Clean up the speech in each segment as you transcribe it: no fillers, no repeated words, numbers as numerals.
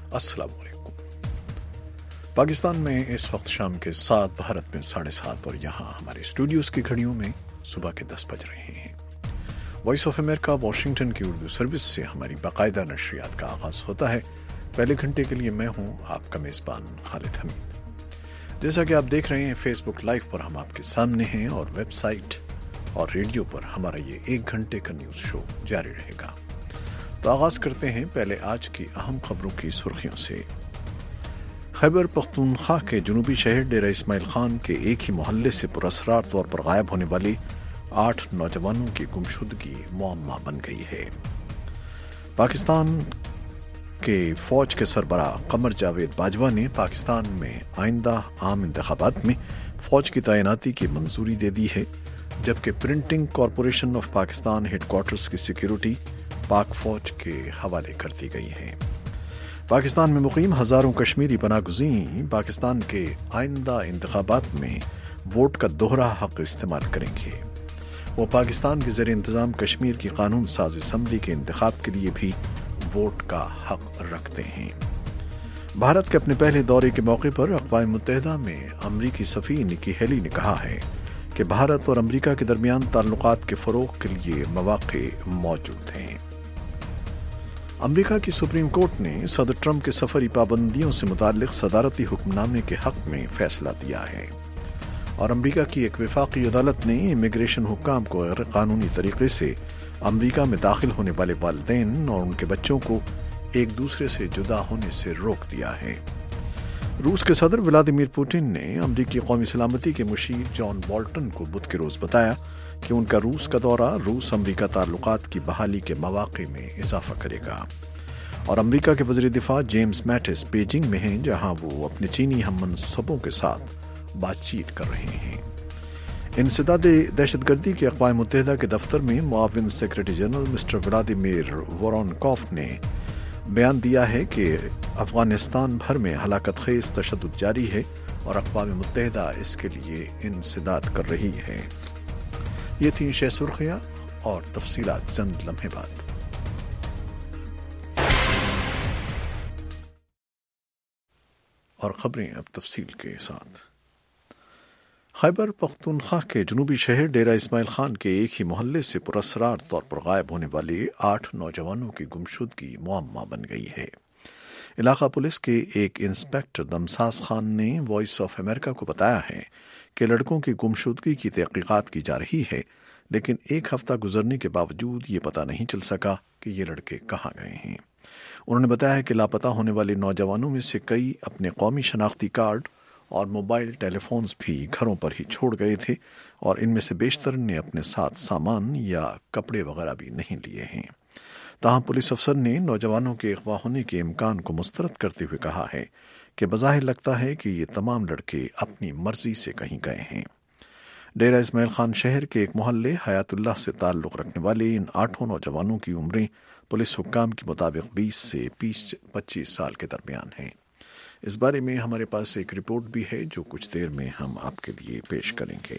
السلام علیکم۔ پاکستان میں اس وقت شام کے 7، بھارت میں 7:30 اور یہاں ہمارے اسٹوڈیوز کی گھڑیوں میں صبح کے 10 بج رہے ہیں۔ وائس آف امریکہ واشنگٹن کی اردو سروس سے ہماری باقاعدہ نشریات کا آغاز ہوتا ہے۔ پہلے گھنٹے کے لیے میں ہوں آپ کا میزبان خالد حمید۔ جیسا کہ آپ دیکھ رہے ہیں فیس بک لائیو پر ہم آپ کے سامنے ہیں اور ویب سائٹ اور ریڈیو پر ہمارا یہ 1 گھنٹے کا نیوز شو جاری رہے گا۔ تو آغاز کرتے ہیں پہلے آج کی اہم خبروں کی سرخیوں سے۔ خیبر پختونخوا کے جنوبی شہر ڈیرہ اسماعیل خان کے ایک ہی محلے سے پراسرار طور پر غائب ہونے والی 8 نوجوانوں کی گمشدگی معمہ بن گئی ہے۔ پاکستان کے فوج کے سربراہ قمر جاوید باجوہ نے پاکستان میں آئندہ عام انتخابات میں فوج کی تعیناتی کی منظوری دے دی ہے، جبکہ printing corporation of Pakistan headquarters کی سیکیورٹی پاک فوج کے حوالے کر دی گئی ہے۔ پاکستان میں مقیم ہزاروں کشمیری پناہ گزین پاکستان کے آئندہ انتخابات میں ووٹ کا دوہرا حق استعمال کریں گے۔ وہ پاکستان کے زیر انتظام کشمیر کی قانون ساز اسمبلی کے انتخاب کے لیے بھی ووٹ کا حق رکھتے ہیں۔ بھارت کے اپنے پہلے دورے کے موقع پر اقوام متحدہ میں امریکی سفیر نکی ہیلی نے کہا ہے کہ بھارت اور امریکہ کے درمیان تعلقات کے فروغ کے لیے مواقع موجود ہیں۔ امریکہ کی سپریم کورٹ نے صدر ٹرمپ کے سفری پابندیوں سے متعلق صدارتی حکم نامے کے حق میں فیصلہ دیا ہے، اور امریکہ کی ایک وفاقی عدالت نے امیگریشن حکام کو غیر قانونی طریقے سے امریکہ میں داخل ہونے والے والدین اور ان کے بچوں کو ایک دوسرے سے جدا ہونے سے روک دیا ہے۔ روس کے صدر ولادیمیر پوٹن نے امریکی قومی سلامتی کے مشیر جان بولٹن کو بدھ کے روز بتایا کہ ان کا روس کا دورہ روس امریکہ تعلقات کی بحالی کے مواقع میں اضافہ کرے گا، اور امریکہ کے وزیر دفاع جیمز میٹس بیجنگ میں ہیں، جہاں وہ اپنے چینی ہم منصبوں کے ساتھ بات چیت کر رہے ہیں۔ انسداد دہشت گردی کے اقوام متحدہ کے دفتر میں معاون secretary general mister Vladimir Voronkov نے بیان دیا ہے کہ افغانستان بھر میں ہلاکت خیز تشدد جاری ہے اور اقوام متحدہ اس کے لیے انسداد کر رہی ہے۔ یہ تھیں شہ سرخیاں اور تفصیلات چند لمحے بعد۔ اور خبریں اب تفصیل کے ساتھ۔ خیبر پختونخوا کے جنوبی شہر ڈیرہ اسماعیل خان کے ایک ہی محلے سے پراسرار طور پر غائب ہونے والے 8 نوجوانوں کی گمشدگی معمہ بن گئی ہے۔ علاقہ پولیس کے ایک انسپکٹر دمساز خان نے وائس آف امریکہ کو بتایا ہے کہ لڑکوں کی گمشدگی کی تحقیقات کی جا رہی ہے، لیکن 1 ہفتہ گزرنے کے باوجود یہ پتہ نہیں چل سکا کہ یہ لڑکے کہاں گئے ہیں۔ انہوں نے بتایا کہ لاپتہ ہونے والے نوجوانوں میں سے کئی اپنے قومی شناختی کارڈ اور موبائل ٹیلی فونز بھی گھروں پر ہی چھوڑ گئے تھے، اور ان میں سے بیشتر نے اپنے ساتھ سامان یا کپڑے وغیرہ بھی نہیں لیے ہیں۔ تاہم پولیس افسر نے نوجوانوں کے اغوا ہونے کے امکان کو مسترد کرتے ہوئے کہا ہے کہ بظاہر لگتا ہے کہ یہ تمام لڑکے اپنی مرضی سے کہیں گئے ہیں۔ ڈیرہ اسماعیل خان شہر کے ایک محلے حیات اللہ سے تعلق رکھنے والے ان 8 نوجوانوں کی عمریں پولیس حکام کے مطابق 20 سے 25 سال کے درمیان ہیں۔ اس بارے میں ہمارے پاس ایک رپورٹ بھی ہے جو کچھ دیر میں ہم آپ کے لیے پیش کریں گے۔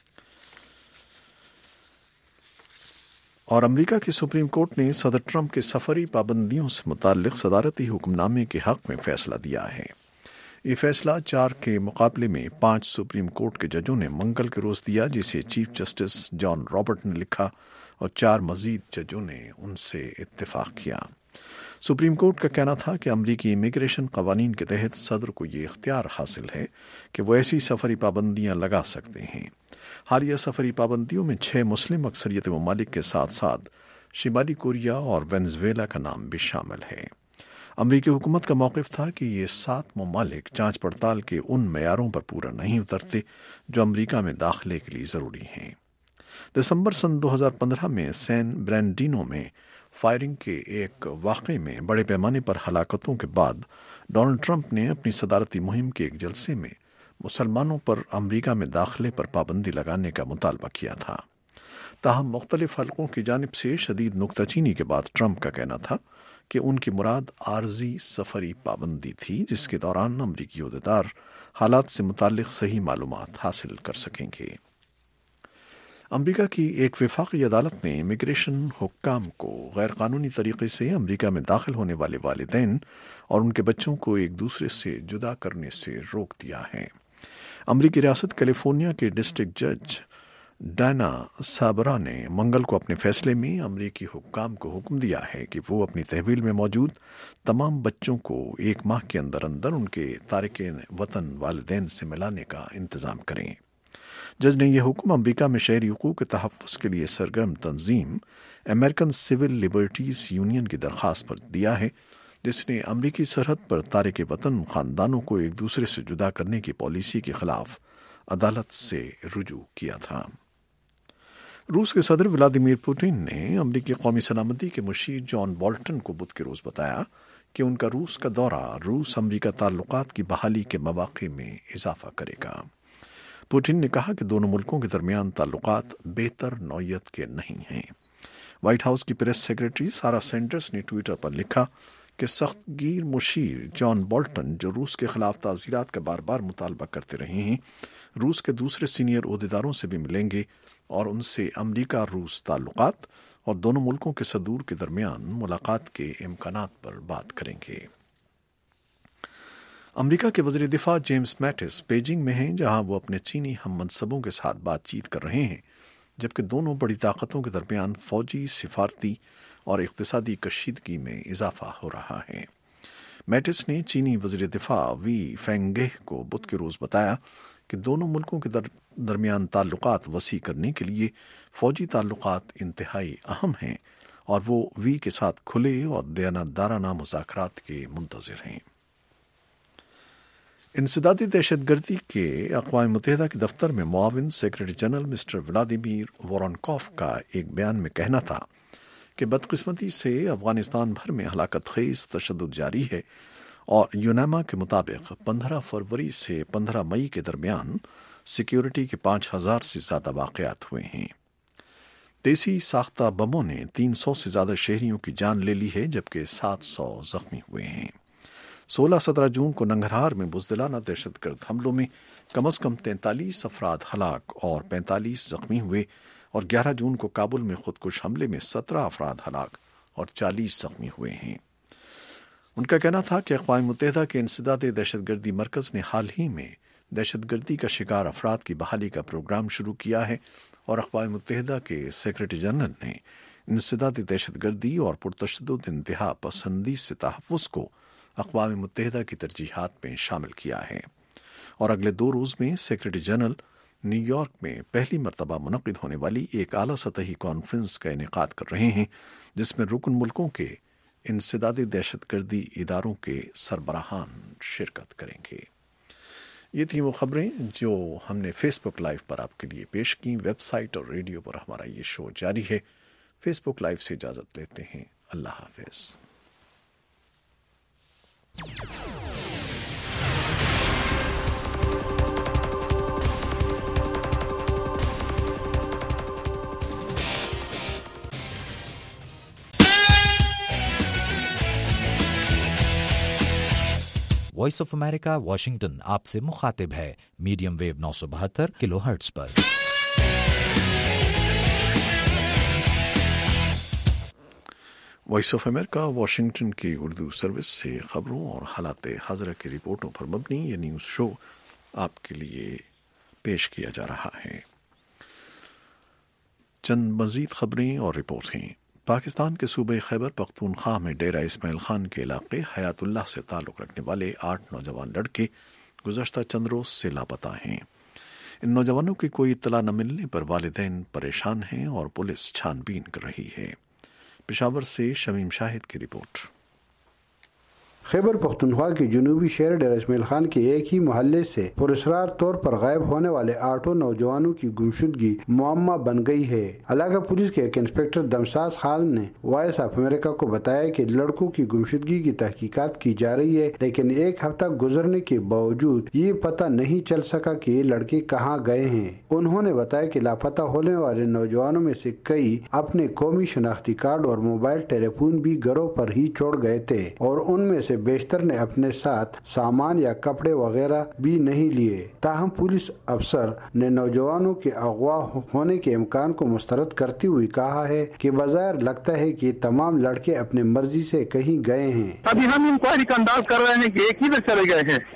اور امریکہ کی سپریم کورٹ نے صدر ٹرمپ کے سفری پابندیوں سے متعلق صدارتی حکم نامے کے حق میں فیصلہ دیا ہے۔ یہ فیصلہ 4 کے مقابلے میں 5 سپریم کورٹ کے ججوں نے منگل کے روز دیا، جسے چیف جسٹس جان رابرٹ نے لکھا اور 4 مزید ججوں نے ان سے اتفاق کیا۔ سپریم کورٹ کا کہنا تھا کہ امریکی امیگریشن قوانین کے تحت صدر کو یہ اختیار حاصل ہے کہ وہ ایسی سفری پابندیاں لگا سکتے ہیں۔ حالیہ سفری پابندیوں میں 6 مسلم اکثریت ممالک کے ساتھ ساتھ شمالی کوریا اور وینزویلا کا نام بھی شامل ہے۔ امریکی حکومت کا موقف تھا کہ یہ 7 ممالک جانچ پڑتال کے ان معیاروں پر پورا نہیں اترتے جو امریکہ میں داخلے کے لیے ضروری ہیں۔ دسمبر سن 2015 میں سین برینڈینو میں فائرنگ کے ایک واقعے میں بڑے پیمانے پر ہلاکتوں کے بعد ڈونلڈ ٹرمپ نے اپنی صدارتی مہم کے ایک جلسے میں مسلمانوں پر امریکہ میں داخلے پر پابندی لگانے کا مطالبہ کیا تھا۔ تاہم مختلف حلقوں کی جانب سے شدید نکتہ چینی کے بعد ٹرمپ کا کہنا تھا کہ ان کی مراد عارضی سفری پابندی تھی، جس کے دوران امریکی عہدیدار حالات سے متعلق صحیح معلومات حاصل کر سکیں گے۔ امریکہ کی ایک وفاقی عدالت نے امیگریشن حکام کو غیر قانونی طریقے سے امریکہ میں داخل ہونے والے والدین اور ان کے بچوں کو ایک دوسرے سے جدا کرنے سے روک دیا ہے۔ امریکی ریاست کیلیفورنیا کے ڈسٹرکٹ جج ڈائنا سابرا نے منگل کو اپنے فیصلے میں امریکی حکام کو حکم دیا ہے کہ وہ اپنی تحویل میں موجود تمام بچوں کو 1 ماہ کے اندر ان کے تارکین وطن والدین سے ملانے کا انتظام کریں۔ جج نے یہ حکم امریکہ میں شہری حقوق کے تحفظ کے لیے سرگرم تنظیم امریکن سول لبرٹیز یونین کی درخواست پر دیا ہے، جس نے امریکی سرحد پر تارک وطن خاندانوں کو ایک دوسرے سے جدا کرنے کی پالیسی کے خلاف عدالت سے رجوع کیا تھا۔ روس کے صدر ولادیمیر پوٹن نے امریکی قومی سلامتی کے مشیر جان بولٹن کو بدھ کے روز بتایا کہ ان کا روس کا دورہ روس امریکہ تعلقات کی بحالی کے مواقع میں اضافہ کرے گا۔ پوٹن نے کہا کہ دونوں ملکوں کے درمیان تعلقات بہتر نوعیت کے نہیں ہیں۔ وائٹ ہاؤس کی پریس سیکرٹری سارا سینڈرز نے ٹویٹر پر لکھا کہ سخت گیر مشیر جان بولٹن، جو روس کے خلاف تعزیرات کا بار بار مطالبہ کرتے رہے ہیں، روس کے دوسرے سینئر عہدیداروں سے بھی ملیں گے اور ان سے امریکہ روس تعلقات اور دونوں ملکوں کے صدور کے درمیان ملاقات کے امکانات پر بات کریں گے۔ امریکہ کے وزیر دفاع جیمز میٹس بیجنگ میں ہیں، جہاں وہ اپنے چینی ہم منصبوں کے ساتھ بات چیت کر رہے ہیں، جبکہ دونوں بڑی طاقتوں کے درمیان فوجی، سفارتی اور اقتصادی کشیدگی میں اضافہ ہو رہا ہے۔ میٹس نے چینی وزیر دفاع وی فینگے کو بدھ کے روز بتایا کہ دونوں ملکوں کے درمیان تعلقات وسیع کرنے کے لیے فوجی تعلقات انتہائی اہم ہیں اور وہ وی کے ساتھ کھلے اور دیانتدارانہ مذاکرات کے منتظر ہیں۔ انسدادی دہشت گردی کے اقوام متحدہ کے دفتر میں معاون secretary general mister Vladimir Voronkov کا ایک بیان میں کہنا تھا کہ بدقسمتی سے افغانستان بھر میں ہلاکت خیز تشدد جاری ہے اور یوناما کے مطابق 15 فروری سے 15 مئی کے درمیان سیکیورٹی کے 5000 سے زیادہ واقعات ہوئے ہیں۔ دیسی ساختہ بموں نے 300 سے زیادہ شہریوں کی جان لے لی ہے، جبکہ 700 زخمی ہوئے ہیں۔ 16-17 جون کو ننگرہار میں بزدلانہ دہشت گرد حملوں میں کم از کم 43 افراد ہلاک اور 45 زخمی ہوئے، اور 11 جون کو کابل میں خودکش حملے میں 17 افراد ہلاک اور 40 زخمی ہوئے ہیں۔ ان کا کہنا تھا کہ اقوام متحدہ کے انسداد دہشت گردی مرکز نے حال ہی میں دہشت گردی کا شکار افراد کی بحالی کا پروگرام شروع کیا ہے، اور اقوام متحدہ کے سیکرٹری جنرل نے انسداد دہشت گردی اور پرتشدد انتہا پسندی سے تحفظ کو اقوام متحدہ کی ترجیحات میں شامل کیا ہے، اور اگلے 2 روز میں سیکرٹری جنرل نیو یارک میں پہلی مرتبہ منعقد ہونے والی ایک اعلیٰ سطحی کانفرنس کا انعقاد کر رہے ہیں، جس میں رکن ملکوں کے انسدادی دہشت گردی اداروں کے سربراہان شرکت کریں گے۔ یہ تھیں وہ خبریں جو ہم نے فیس بک لائیو پر آپ کے لیے پیش کی۔ ویب سائٹ اور ریڈیو پر ہمارا یہ شو جاری ہے۔ فیس بک لائیو سے اجازت لیتے ہیں۔ اللہ حافظ۔ وائس آف امریکہ واشنگٹن آپ سے مخاطب ہے، میڈیم ویو 972 کلو ہرٹز پر۔ وائس آف امریکہ واشنگٹن کی اردو سروس سے خبروں اور حالات حاضرہ کی رپورٹوں پر مبنی یہ نیوز شو آپ کے لیے پیش کیا جا رہا ہے۔ چند مزید خبریں اور رپورٹس ہیں۔ پاکستان کے صوبے خیبر پختونخوا میں ڈیرہ اسماعیل خان کے علاقے حیات اللہ سے تعلق رکھنے والے 8 نوجوان لڑکے گزشتہ چند روز سے لاپتہ ہیں۔ ان نوجوانوں کی کوئی اطلاع نہ ملنے پر والدین پریشان ہیں اور پولیس چھان بین کر رہی ہے۔ پشاور سے شمیم شاہد کی رپورٹ۔ خیبر پختونخوا کے جنوبی شہر ڈیرہ اسماعیل خان کے ایک ہی محلے سے پراسرار طور پر غائب ہونے والے 8 نوجوانوں کی گمشدگی معمہ بن گئی ہے۔ علاقہ پولیس کے ایک انسپکٹر دمساز خان نے وائس آف امریکہ کو بتایا کہ لڑکوں کی گمشدگی کی تحقیقات کی جا رہی ہے، لیکن 1 ہفتہ گزرنے کے باوجود یہ پتہ نہیں چل سکا کہ یہ لڑکے کہاں گئے ہیں۔ انہوں نے بتایا کہ لاپتہ ہونے والے نوجوانوں میں سے کئی اپنے قومی شناختی کارڈ اور موبائل ٹیلی فون بھی گھروں پر ہی چھوڑ گئے تھے، اور ان میں سے سے بیشتر نے اپنے ساتھ سامان یا کپڑے وغیرہ بھی نہیں لیے۔ تاہم پولیس افسر نے نوجوانوں کے اغوا ہونے کے امکان کو مسترد کرتے ہوئے کہا ہے کہ بظاہر لگتا ہے کہ تمام لڑکے اپنے مرضی سے کہیں گئے ہیں۔ ابھی ہم انکوائری کا انداز کر رہے ہیں کہ ایک ہی میں چلے گئے ہیں،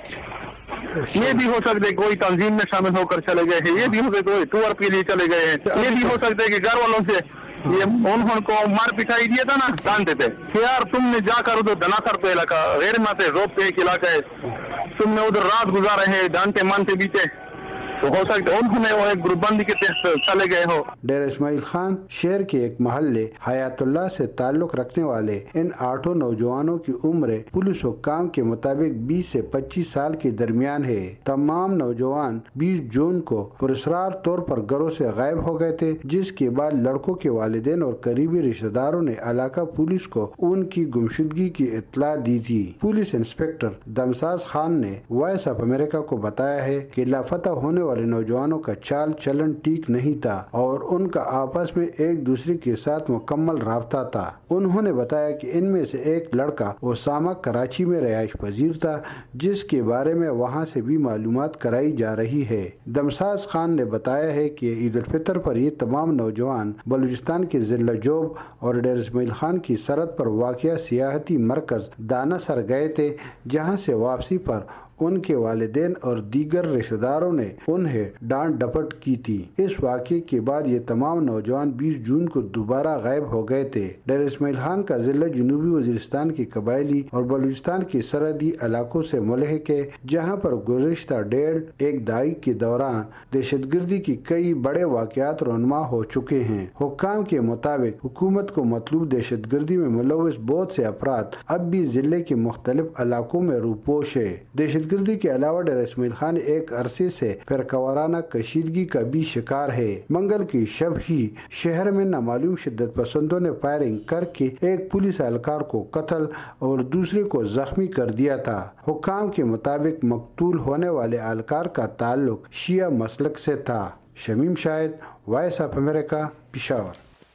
یہ بھی ہو سکتا ہے کوئی تنظیم میں شامل ہو کر چلے گئے ہیں، یہ بھی ہو سکتا ہے کوئی ٹور کے لیے چلے گئے ہیں، یہ بھی ہو سکتا ہے کہ گھر والوں سے یہ انہوں کو مار پٹائی دیا تھا نا ڈانٹے تھے کہ یار تم نے جا کر ادھر دناخر پہ علاقہ غیر ماتے روپ پہ ایک علاقہ ہے، تم نے ادھر رات گزارے ہیں ڈانٹے مانتے بیچے، تو ہو سکتا ہے انہوں نے وہ ایک گروپ بندی کے تحت چلے گئے ہو۔ ڈیرہ اسماعیل خان شہر کے ایک محلے حیات اللہ سے تعلق رکھنے والے ان 8 نوجوانوں کی عمر پولیس حکام کے مطابق 20 سے 25 سال کے درمیان ہے۔ تمام نوجوان 20 جون کو پراسرار طور پر گھروں سے غائب ہو گئے تھے، جس کے بعد لڑکوں کے والدین اور قریبی رشتہ داروں نے علاقہ پولیس کو ان کی گمشدگی کی اطلاع دی تھی۔ پولیس انسپکٹر دمساز خان نے وائس آف امریکہ کو بتایا ہے کہ لاپتہ ہونے والے نوجوانوں کا چال چلن ٹھیک نہیں تھا اور ان کا آپس میں ایک دوسرے کے ساتھ مکمل رابطہ تھا۔ انہوں نے بتایا کہ ان میں سے ایک لڑکا اسامہ کراچی میں رہائش پذیر تھا، جس کے بارے میں وہاں سے بھی معلومات کرائی جا رہی ہے۔ دمساز خان نے بتایا ہے کہ عید الفطر پر یہ تمام نوجوان بلوچستان کے ضلع جوب اور ڈیرہ اسماعیل خان کی سرحد پر واقع سیاحتی مرکز دانا سر گئے تھے، جہاں سے واپسی پر ان کے والدین اور دیگر رشتہ داروں نے انہیں ڈانٹ ڈپٹ کی تھی۔ اس واقعے کے بعد یہ تمام نوجوان 20 جون کو دوبارہ غائب ہو گئے تھے۔ ڈیرہ اسماعیل خان کا ضلع جنوبی وزیرستان کے قبائلی اور بلوچستان کے سرحدی علاقوں سے ملحق ہے، جہاں پر گزشتہ 1.5 دہائی کے دوران دہشت گردی کی کئی بڑے واقعات رونما ہو چکے ہیں۔ حکام کے مطابق حکومت کو مطلوب دہشت گردی میں ملوث بہت سے افراد اب بھی ضلع کے مختلف علاقوں میں روپوش ہے۔ دہشت گردی کے علاوہ ڈیرہ اسماعیل خان ایک عرصے سے فرقہ کشیدگی کا بھی شکار ہے۔ منگل کی شب ہی شہر میں نامعلوم شدت پسندوں نے فائرنگ کر کے ایک پولیس اہلکار کو قتل اور دوسرے کو زخمی کر دیا تھا۔ حکام کے مطابق مقتول ہونے والے اہلکار کا تعلق شیعہ مسلک سے تھا۔ Shamim Shahid, Voice of America, Peshawar.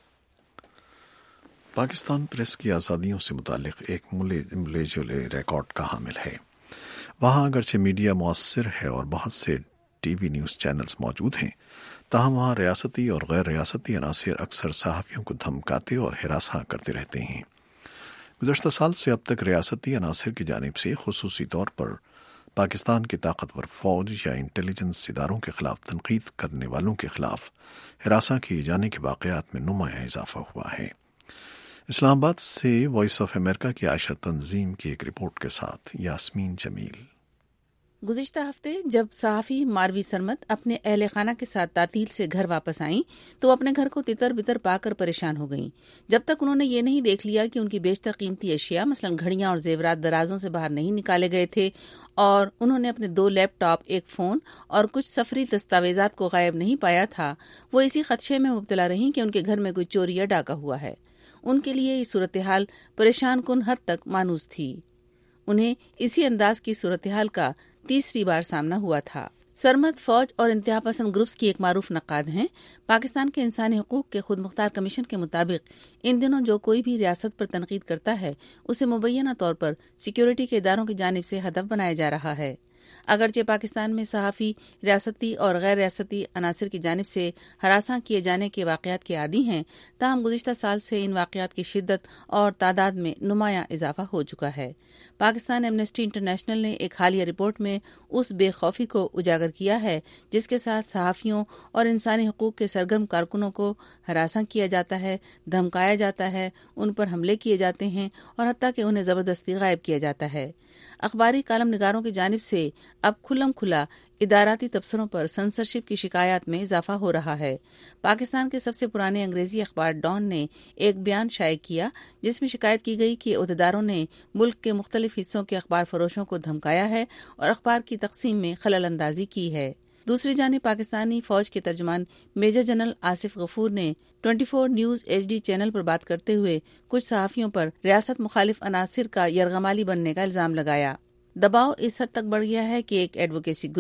Pakistan press کی آزادیوں سے متعلق ایک ملے جلے ریکارڈ کا حامل ہے۔ وہاں اگرچہ میڈیا مؤثر ہے اور بہت سے ٹی وی نیوز چینلز موجود ہیں، تاہم وہاں ریاستی اور غیر ریاستی عناصر اکثر صحافیوں کو دھمکاتے اور ہراساں کرتے رہتے ہیں۔ گزشتہ سال سے اب تک ریاستی عناصر کی جانب سے خصوصی طور پر پاکستان کی طاقتور فوج یا انٹیلیجنس اداروں کے خلاف تنقید کرنے والوں کے خلاف ہراساں کیے جانے کے واقعات میں نمایاں اضافہ ہوا ہے۔ اسلام آباد سے وائس آف امریکہ کی عائشہ تنظیم کی ایک رپورٹ کے ساتھ یاسمین جمیل۔ گزشتہ ہفتے جب صحافی ماروی سرمد اپنے اہل خانہ کے ساتھ تعطیل سے گھر واپس آئیں تو اپنے گھر کو تتر بتر پا کر پریشان ہو گئیں، جب تک انہوں نے یہ نہیں دیکھ لیا کہ ان کی بیشتر قیمتی اشیاء مثلا گھڑیاں اور زیورات درازوں سے باہر نہیں نکالے گئے تھے، اور انہوں نے اپنے 2 لیپ ٹاپ، ایک فون اور کچھ سفری دستاویزات کو غائب نہیں پایا تھا۔ وہ اسی خدشے میں مبتلا رہیں کہ ان کے گھر میں کوئی چوری یا ڈاکہ ہوا ہے۔ ان کے لیے یہ صورتحال پریشان کن حد تک مانوس تھی۔ انہیں اسی انداز کی صورتحال کا تیسری بار سامنا ہوا تھا۔ سرمد فوج اور انتہا پسند گروپس کی ایک معروف نقاد ہیں۔ پاکستان کے انسانی حقوق کے خود مختار کمیشن کے مطابق ان دنوں جو کوئی بھی ریاست پر تنقید کرتا ہے اسے مبینہ طور پر سیکیورٹی کے اداروں کی جانب سے ہدف بنایا جا رہا ہے۔ اگرچہ پاکستان میں صحافی ریاستی اور غیر ریاستی عناصر کی جانب سے ہراساں کیے جانے کے واقعات کے عادی ہیں، تاہم گزشتہ سال سے ان واقعات کی شدت اور تعداد میں نمایاں اضافہ ہو چکا ہے۔ پاکستان ایمنسٹی انٹرنیشنل نے ایک حالیہ رپورٹ میں اس بے خوفی کو اجاگر کیا ہے جس کے ساتھ صحافیوں اور انسانی حقوق کے سرگرم کارکنوں کو ہراساں کیا جاتا ہے، دھمکایا جاتا ہے، ان پر حملے کیے جاتے ہیں اور حتیٰ کہ انہیں زبردستی غائب کیا جاتا ہے۔ اخباری کالم نگاروں کی جانب سے اب کھلم کھلا اداراتی تبصروں پر سنسرشپ کی شکایات میں اضافہ ہو رہا ہے۔ پاکستان کے سب سے پرانے انگریزی اخبار ڈان نے ایک بیان شائع کیا جس میں شکایت کی گئی کہ عہدیداروں نے ملک کے مختلف حصوں کے اخبار فروشوں کو دھمکایا ہے اور اخبار کی تقسیم میں خلل اندازی کی ہے۔ دوسری جانب پاکستانی فوج کے ترجمان میجر جنرل آصف غفور نے 24 نیوز HD چینل پر بات کرتے ہوئے کچھ صحافیوں پر ریاست مخالف عناصر کا یرغمالی بننے کا الزام لگایا۔ دباؤ اس حد تک بڑھ گیا ہے کہ ایک advocacy group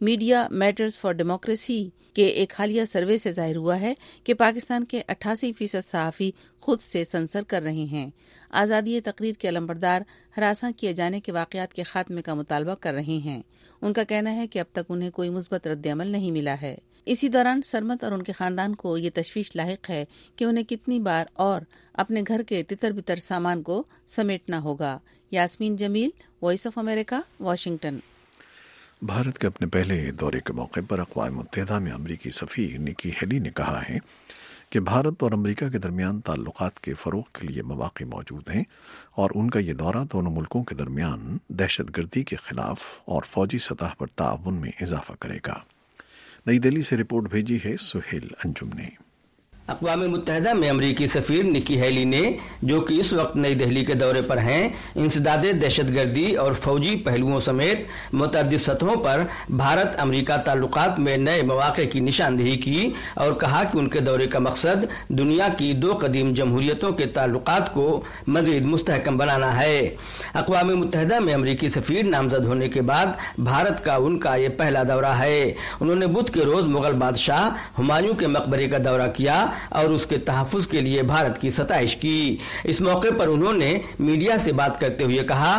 media matters for democracy کے ایک حالیہ سروے سے ظاہر ہوا ہے کہ پاکستان کے 88% صحافی خود سے سنسر کر رہے ہیں، آزادی تقریر کے علمبردار ہراساں کیے جانے کے واقعات کے خاتمے کا مطالبہ کر رہے ہیں۔ ان کا کہنا ہے کہ اب تک انہیں کوئی مثبت رد عمل نہیں ملا ہے۔ اسی دوران سرمد اور ان کے خاندان کو یہ تشویش لاحق ہے کہ انہیں کتنی بار اور اپنے گھر کے تتر بتر سامان کو سمیٹنا ہوگا۔ Yasmeen Jamil, voice of America, Washington. Bharat کے اپنے پہلے دورے کے موقع پر اقوام متحدہ میں امریکی سفیر نکی ہیلی نے کہا ہے کہ بھارت اور امریکہ کے درمیان تعلقات کے فروغ کے لیے مواقع موجود ہیں اور ان کا یہ دورہ دونوں ملکوں کے درمیان دہشت گردی کے خلاف اور فوجی سطح پر تعاون میں اضافہ کرے گا۔ نئی دہلی سے رپورٹ بھیجی ہے سہیل انجم نے۔ اقوام متحدہ میں امریکی سفیر نکی ہیلی نے، جو کہ اس وقت نئی دہلی کے دورے پر ہیں، انسداد دہشت گردی اور فوجی پہلوؤں سمیت متعدد سطحوں پر بھارت امریکہ تعلقات میں نئے مواقع کی نشاندہی کی اور کہا کہ ان کے دورے کا مقصد دنیا کی دو قدیم جمہوریتوں کے تعلقات کو مزید مستحکم بنانا ہے۔ اقوام متحدہ میں امریکی سفیر نامزد ہونے کے بعد بھارت کا ان کا یہ پہلا دورہ ہے۔ انہوں نے بدھ کے روز مغل بادشاہ ہمایوں کے مقبرے کا دورہ کیا اور اس کے تحفظ کے لیے بھارت کی ستائش کی۔ اس موقع پر انہوں نے میڈیا سے بات کرتے ہوئے کہا،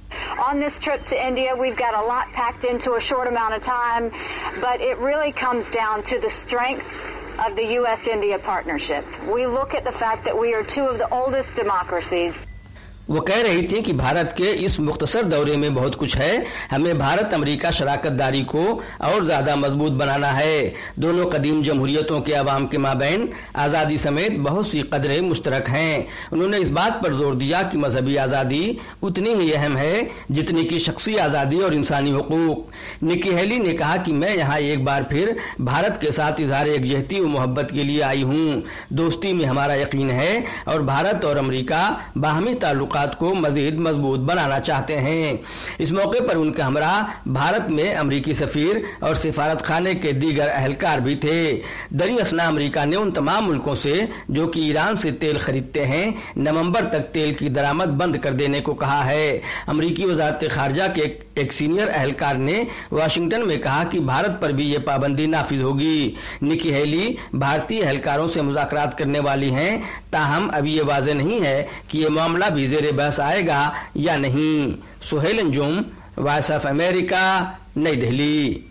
On this trip to India, we've got a lot packed into a short amount of time, but it really comes down to the strength of the U.S.-India partnership. We look at the fact that we are two of the oldest democracies. وہ کہہ رہی تھی کہ بھارت کے اس مختصر دورے میں بہت کچھ ہے، ہمیں بھارت امریکہ شراکت داری کو اور زیادہ مضبوط بنانا ہے۔ دونوں قدیم جمہوریتوں کے عوام کے مابین آزادی سمیت بہت سی قدریں مشترک ہیں۔ انہوں نے اس بات پر زور دیا کہ مذہبی آزادی اتنی ہی اہم ہے جتنی کہ شخصی آزادی اور انسانی حقوق۔ نکی ہیلی نے کہا کہ میں یہاں ایک بار پھر بھارت کے ساتھ اظہار یکجہتی و محبت کے لیے آئی ہوں۔ دوستی میں ہمارا یقین ہے اور بھارت اور امریکہ باہمی تعلقات کو مزید مضبوط بنانا چاہتے ہیں۔ اس موقع پر ان کے ہمراہ بھارت میں امریکی سفیر اور سفارت خانے کے دیگر اہلکار بھی تھے۔ دریں اثنا امریکہ نے ان تمام ملکوں سے جو کہ ایران سے تیل خریدتے ہیں نومبر تک تیل کی درآمد بند کر دینے کو کہا ہے۔ امریکی وزارت خارجہ کے ایک سینئر اہلکار نے واشنگٹن میں کہا کہ بھارت پر بھی یہ پابندی نافذ ہوگی۔ نکی ہیلی بھارتی اہلکاروں سے مذاکرات کرنے والی ہیں، تاہم ابھی یہ واضح نہیں ہے کہ یہ معاملہ بھی زیر بحث آئے گا یا نہیں۔ Sohail Anjum, Voice of America, Nai Delhi.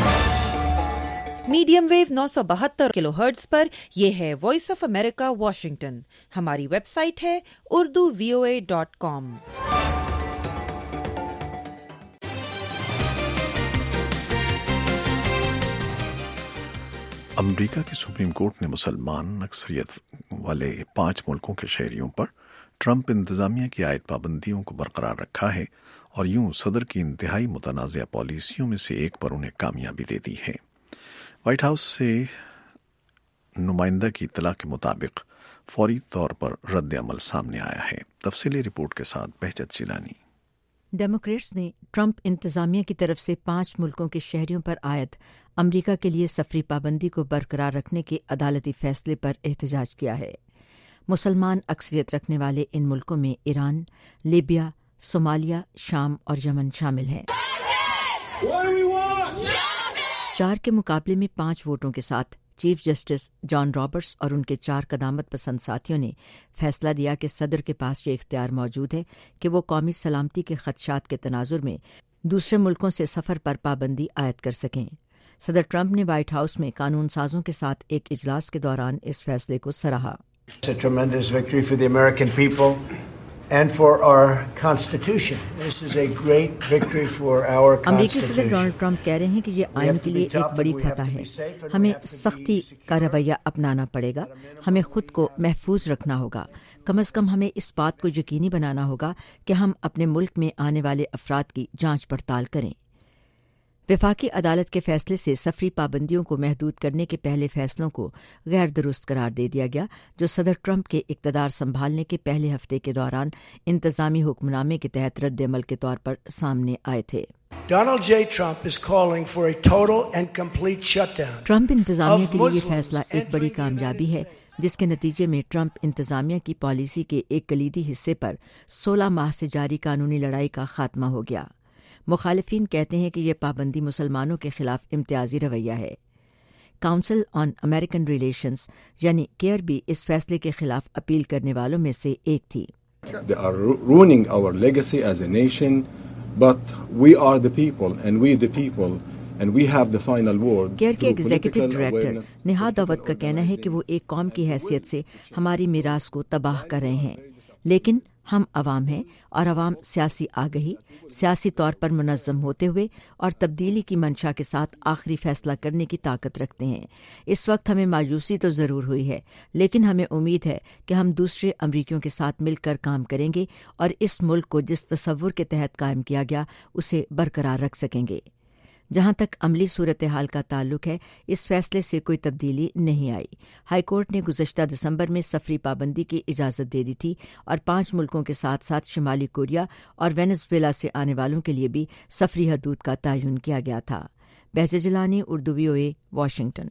Medium wave 972 kilohertz پر یہ ہے وائس آف امریکہ واشنگٹن۔ ہماری ویب سائٹ ہے urduvoa.com۔ امریکہ کی سپریم کورٹ نے مسلمان اکثریت والے 5 ملکوں کے شہریوں پر ٹرمپ انتظامیہ کی عائد پابندیوں کو برقرار رکھا ہے اور یوں صدر کی انتہائی متنازع پالیسیوں میں سے ایک پر انہیں کامیابی دے دی ہے۔ وائٹ ہاؤس سے نمائندہ کی اطلاع کے مطابق فوری طور پر رد عمل سامنے آیا ہے۔ تفصیلی رپورٹ کے ساتھ بہجت جیلانی۔ ڈیموکریٹس نے ٹرمپ انتظامیہ کی طرف سے 5 ملکوں کے شہریوں پر عائد امریکہ کے لیے سفری پابندی کو برقرار رکھنے کے عدالتی فیصلے پر احتجاج کیا ہے۔ مسلمان اکثریت رکھنے والے ان ملکوں میں ایران، لیبیا، صومالیہ، شام اور یمن شامل ہیں۔ 4 کے مقابلے میں 5 ووٹوں کے ساتھ چیف جسٹس جان رابرٹس اور ان کے 4 قدامت پسند ساتھیوں نے فیصلہ دیا کہ صدر کے پاس یہ اختیار موجود ہے کہ وہ قومی سلامتی کے خدشات کے تناظر میں دوسرے ملکوں سے سفر پر پابندی عائد کر سکیں۔ صدر ٹرمپ نے وائٹ ہاؤس میں قانون سازوں کے ساتھ ایک اجلاس کے دوران اس فیصلے کو سراہا۔ It's a tremendous victory for the American people and for our Constitution. This is a great victory for our Constitution. امریکی صدر ڈونلڈ ٹرمپ کہہ رہے ہیں کہ یہ آئین کے لیے ایک بڑی فتح ہے۔ ہمیں سختی کا رویہ اپنانا پڑے گا، ہمیں خود کو محفوظ رکھنا ہوگا، کم از کم ہمیں اس بات کو یقینی بنانا ہوگا کہ ہم اپنے ملک میں آنے والے افراد کی جانچ پڑتال کریں۔ وفاقی عدالت کے فیصلے سے سفری پابندیوں کو محدود کرنے کے پہلے فیصلوں کو غیر درست قرار دے دیا گیا، جو صدر ٹرمپ کے اقتدار سنبھالنے کے پہلے ہفتے کے دوران انتظامی حکم نامے کے تحت رد عمل کے طور پر سامنے آئے تھے۔ Donald J. Trump is calling for a total and complete shutdown. Trump انتظامیہ کے لیے یہ فیصلہ ایک بڑی کامیابی ہے، جس کے نتیجے میں ٹرمپ انتظامیہ کی پالیسی کے ایک کلیدی حصے پر 16 ماہ سے جاری قانونی لڑائی کا خاتمہ ہو گیا۔ مخالفین کہتے ہیں کہ یہ پابندی مسلمانوں کے خلاف امتیازی رویہ ہے۔ کاؤنسل آن امریکن ریلیشنز یعنی کیئر بھی اس فیصلے کے خلاف اپیل کرنے والوں میں سے ایک تھی۔ They are ruining our legacy as a nation, but we are the people and we the people and we have the final word. CAIR کے ایگزیکٹو ڈائریکٹر نہاد داود کا کہنا ہے کہ وہ ایک قوم کی حیثیت سے ہماری میراث کو تباہ کر رہے ہیں، لیکن ہم عوام ہیں اور عوام سیاسی آگہی، سیاسی طور پر منظم ہوتے ہوئے اور تبدیلی کی منشا کے ساتھ آخری فیصلہ کرنے کی طاقت رکھتے ہیں۔ اس وقت ہمیں مایوسی تو ضرور ہوئی ہے، لیکن ہمیں امید ہے کہ ہم دوسرے امریکیوں کے ساتھ مل کر کام کریں گے اور اس ملک کو جس تصور کے تحت قائم کیا گیا اسے برقرار رکھ سکیں گے۔ جہاں تک عملی صورتحال کا تعلق ہے، اس فیصلے سے کوئی تبدیلی نہیں آئی۔ ہائی کورٹ نے گزشتہ دسمبر میں سفری پابندی کی اجازت دے دی تھی اور 5 ملکوں کے ساتھ ساتھ شمالی کوریا اور وینزویلا سے آنے والوں کے لیے بھی سفری حدود کا تعین کیا گیا تھا۔ بہزہ جیلانی، اردو VOA، واشنگٹن۔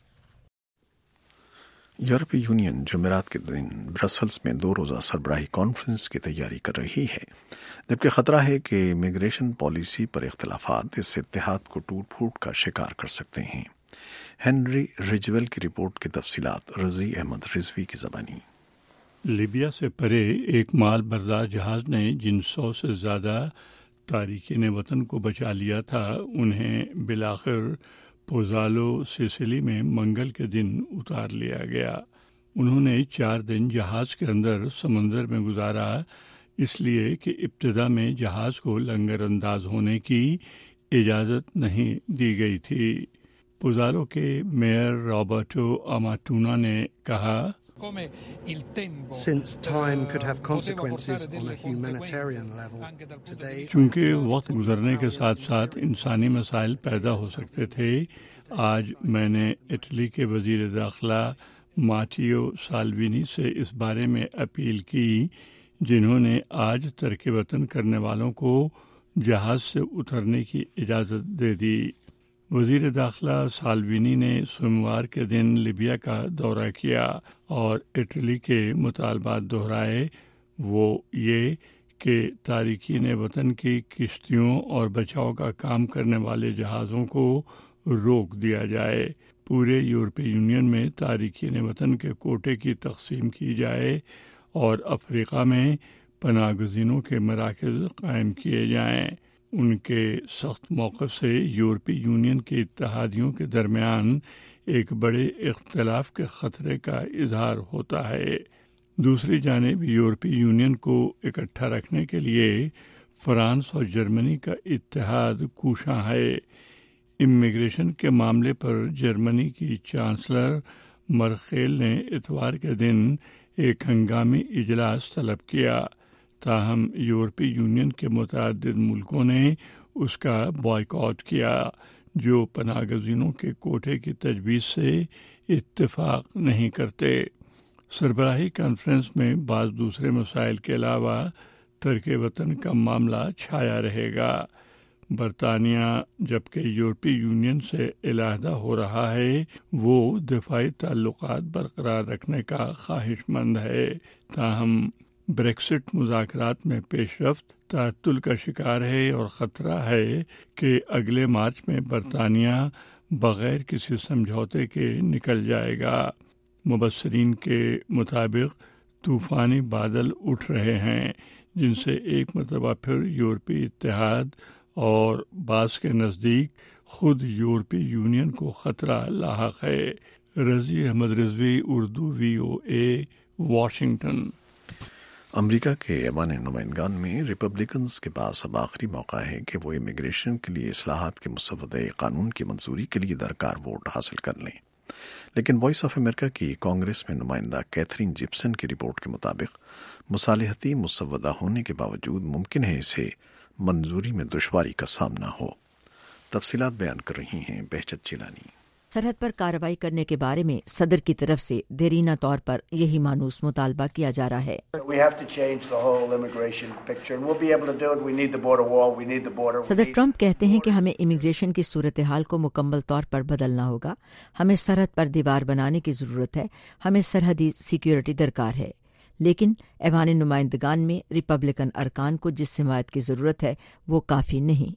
یورپی یونین جمعرات کے دن برسلز میں 2 روزہ سربراہی کانفرنس کی تیاری کر رہی ہے، جبکہ خطرہ ہے کہ امیگریشن پالیسی پر اختلافات اس اتحاد کو ٹوٹ پھوٹ کا شکار کر سکتے ہیں۔ ہنری رجویل کی رپورٹ کی تفصیلات رضی احمد رضوی کی زبانی۔ لیبیا سے پرے ایک مال بردار جہاز نے جن 100 سے زیادہ تارکین وطن کو بچا لیا تھا، انہیں بالآخر پوزالو سسلی میں منگل کے دن اتار لیا گیا۔ انہوں نے 4 دن جہاز کے اندر سمندر میں گزارا، اس لیے کہ ابتدا میں جہاز کو لنگر انداز ہونے کی اجازت نہیں دی گئی تھی۔ پوزالو کے میئر رابرٹو آماتونا نے کہا، چونکہ وقت گزرنے کے ساتھ ساتھ انسانی مسائل پیدا ہو سکتے تھے، آج میں نے اٹلی کے وزیر داخلہ ماتیو سالوینی سے اس بارے میں اپیل کی، جنہوں نے آج ترک وطن کرنے والوں کو جہاز سے اترنے کی اجازت دے دی۔ وزیر داخلہ سالوینی نے سوموار کے دن لیبیا کا دورہ کیا اور اٹلی کے مطالبات دہرائے، وہ یہ کہ تارکین وطن کی کشتیوں اور بچاؤ کا کام کرنے والے جہازوں کو روک دیا جائے، پورے یورپی یونین میں تارکین وطن کے کوٹے کی تقسیم کی جائے اور افریقہ میں پناہ گزینوں کے مراکز قائم کیے جائیں۔ ان کے سخت موقف سے یورپی یونین کے اتحادیوں کے درمیان ایک بڑے اختلاف کے خطرے کا اظہار ہوتا ہے۔ دوسری جانب یورپی یونین کو اکٹھا رکھنے کے لیے فرانس اور جرمنی کا اتحاد کوشاں ہے۔ امیگریشن کے معاملے پر جرمنی کی چانسلر مرکل نے اتوار کے دن ایک ہنگامی اجلاس طلب کیا، تاہم یورپی یونین کے متعدد ملکوں نے اس کا بائیکاٹ کیا، جو پناہ گزینوں کے کوٹے کی تجویز سے اتفاق نہیں کرتے۔ سربراہی کانفرنس میں بعض دوسرے مسائل کے علاوہ ترک وطن کا معاملہ چھایا رہے گا۔ برطانیہ جبکہ یورپی یونین سے علیحدہ ہو رہا ہے، وہ دفاعی تعلقات برقرار رکھنے کا خواہش مند ہے، تاہم بریکسٹ مذاکرات میں پیش رفت تعطل کا شکار ہے اور خطرہ ہے کہ اگلے مارچ میں برطانیہ بغیر کسی سمجھوتے کے نکل جائے گا۔ مبصرین کے مطابق طوفانی بادل اٹھ رہے ہیں، جن سے ایک مرتبہ پھر یورپی اتحاد اور بعض کے نزدیک خود یورپی یونین کو خطرہ لاحق ہے۔ Razi Ahmed Rizvi, Urdu VOA، Washington. America کے ایوان نمائندگان میں ریپبلکنز کے پاس اب آخری موقع ہے کہ وہ امیگریشن کے لیے اصلاحات کے مسودہ قانون کی منظوری کے لیے درکار ووٹ حاصل کر لیں، لیکن وائس آف امریکہ کی کانگریس میں نمائندہ کیتھرین جپسن کی رپورٹ کے مطابق مصالحتی مسودہ ہونے کے باوجود ممکن ہے اسے منظوری میں دشواری کا سامنا ہو۔ تفصیلات بیان کر رہی ہیں بہجت جیلانی۔ سرحد پر کارروائی کرنے کے بارے میں صدر کی طرف سے دیرینہ طور پر یہی مانوس مطالبہ کیا جا رہا ہے۔ صدر ٹرمپ کہتے ہیں کہ ہمیں امیگریشن کی صورتحال کو مکمل طور پر بدلنا ہوگا، ہمیں سرحد پر دیوار بنانے کی ضرورت ہے، ہمیں سرحدی سیکیورٹی درکار ہے، لیکن ایوان نمائندگان میں ریپبلکن ارکان کو جس حمایت کی ضرورت ہے وہ کافی نہیں۔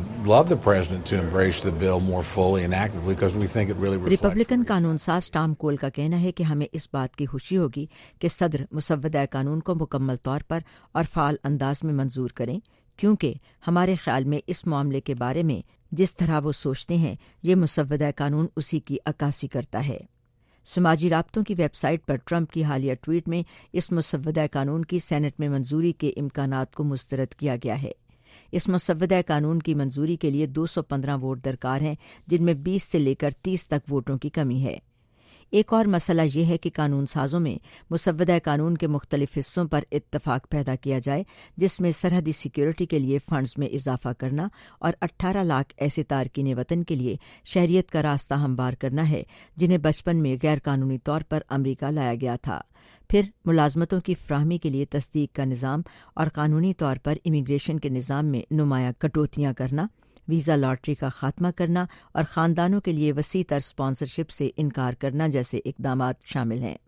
ریپبلکن قانون ساز ٹام کول کا کہنا ہے کہ ہمیں اس بات کی خوشی ہوگی کہ صدر مسودہ قانون کو مکمل طور پر اور فعال انداز میں منظور کریں، کیونکہ ہمارے خیال میں اس معاملے کے بارے میں جس طرح وہ سوچتے ہیں یہ مسودہ قانون اسی کی عکاسی کرتا ہے۔ سماجی رابطوں کی ویب سائٹ پر ٹرمپ کی حالیہ ٹویٹ میں اس مسودہ قانون کی سینٹ میں منظوری کے امکانات کو مسترد کیا گیا ہے۔ اس مسودہ قانون کی منظوری کے لیے 215 ووٹ درکار ہیں، جن میں 20 سے لے کر 30 تک ووٹوں کی کمی ہے۔ ایک اور مسئلہ یہ ہے کہ قانون سازوں میں مسودہ قانون کے مختلف حصوں پر اتفاق پیدا کیا جائے، جس میں سرحدی سیکیورٹی کے لیے فنڈز میں اضافہ کرنا اور 18 لاکھ ایسے تارکین وطن کے لیے شہریت کا راستہ ہموار کرنا ہے جنہیں بچپن میں غیر قانونی طور پر امریکہ لایا گیا تھا۔ پھر ملازمتوں کی فراہمی کے لیے تصدیق کا نظام اور قانونی طور پر امیگریشن کے نظام میں نمایاں کٹوتیاں کرنا، ویزا لاٹری کا خاتمہ کرنا اور خاندانوں کے لیے وسیع تر اسپانسرشپ سے انکار کرنا جیسے اقدامات شامل ہیں۔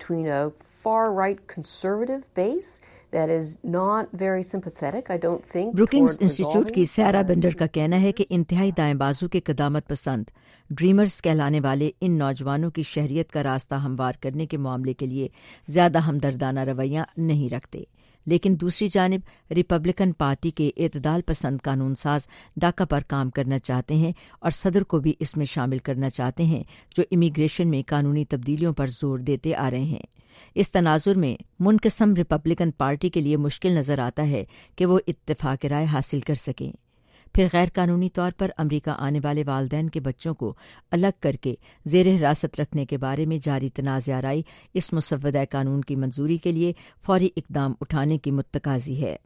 بروکنگز انسٹیٹیوٹ کی سیرا بینڈر کا کہنا ہے کہ انتہائی دائیں بازو کے قدامت پسند ڈریمرز کہلانے والے ان نوجوانوں کی شہریت کا راستہ ہموار کرنے کے معاملے کے لیے زیادہ ہمدردانہ رویہ نہیں رکھتے، لیکن دوسری جانب ریپبلکن پارٹی کے اعتدال پسند قانون ساز ڈاکا پر کام کرنا چاہتے ہیں اور صدر کو بھی اس میں شامل کرنا چاہتے ہیں، جو امیگریشن میں قانونی تبدیلیوں پر زور دیتے آ رہے ہیں۔ اس تناظر میں منقسم ریپبلکن پارٹی کے لیے مشکل نظر آتا ہے کہ وہ اتفاق رائے حاصل کر سکیں۔ پھر غیر قانونی طور پر امریکہ آنے والے والدین کے بچوں کو الگ کر کے زیر حراست رکھنے کے بارے میں جاری تنازع آرائی اس مسودہ قانون کی منظوری کے لیے فوری اقدام اٹھانے کی متقاضی ہے۔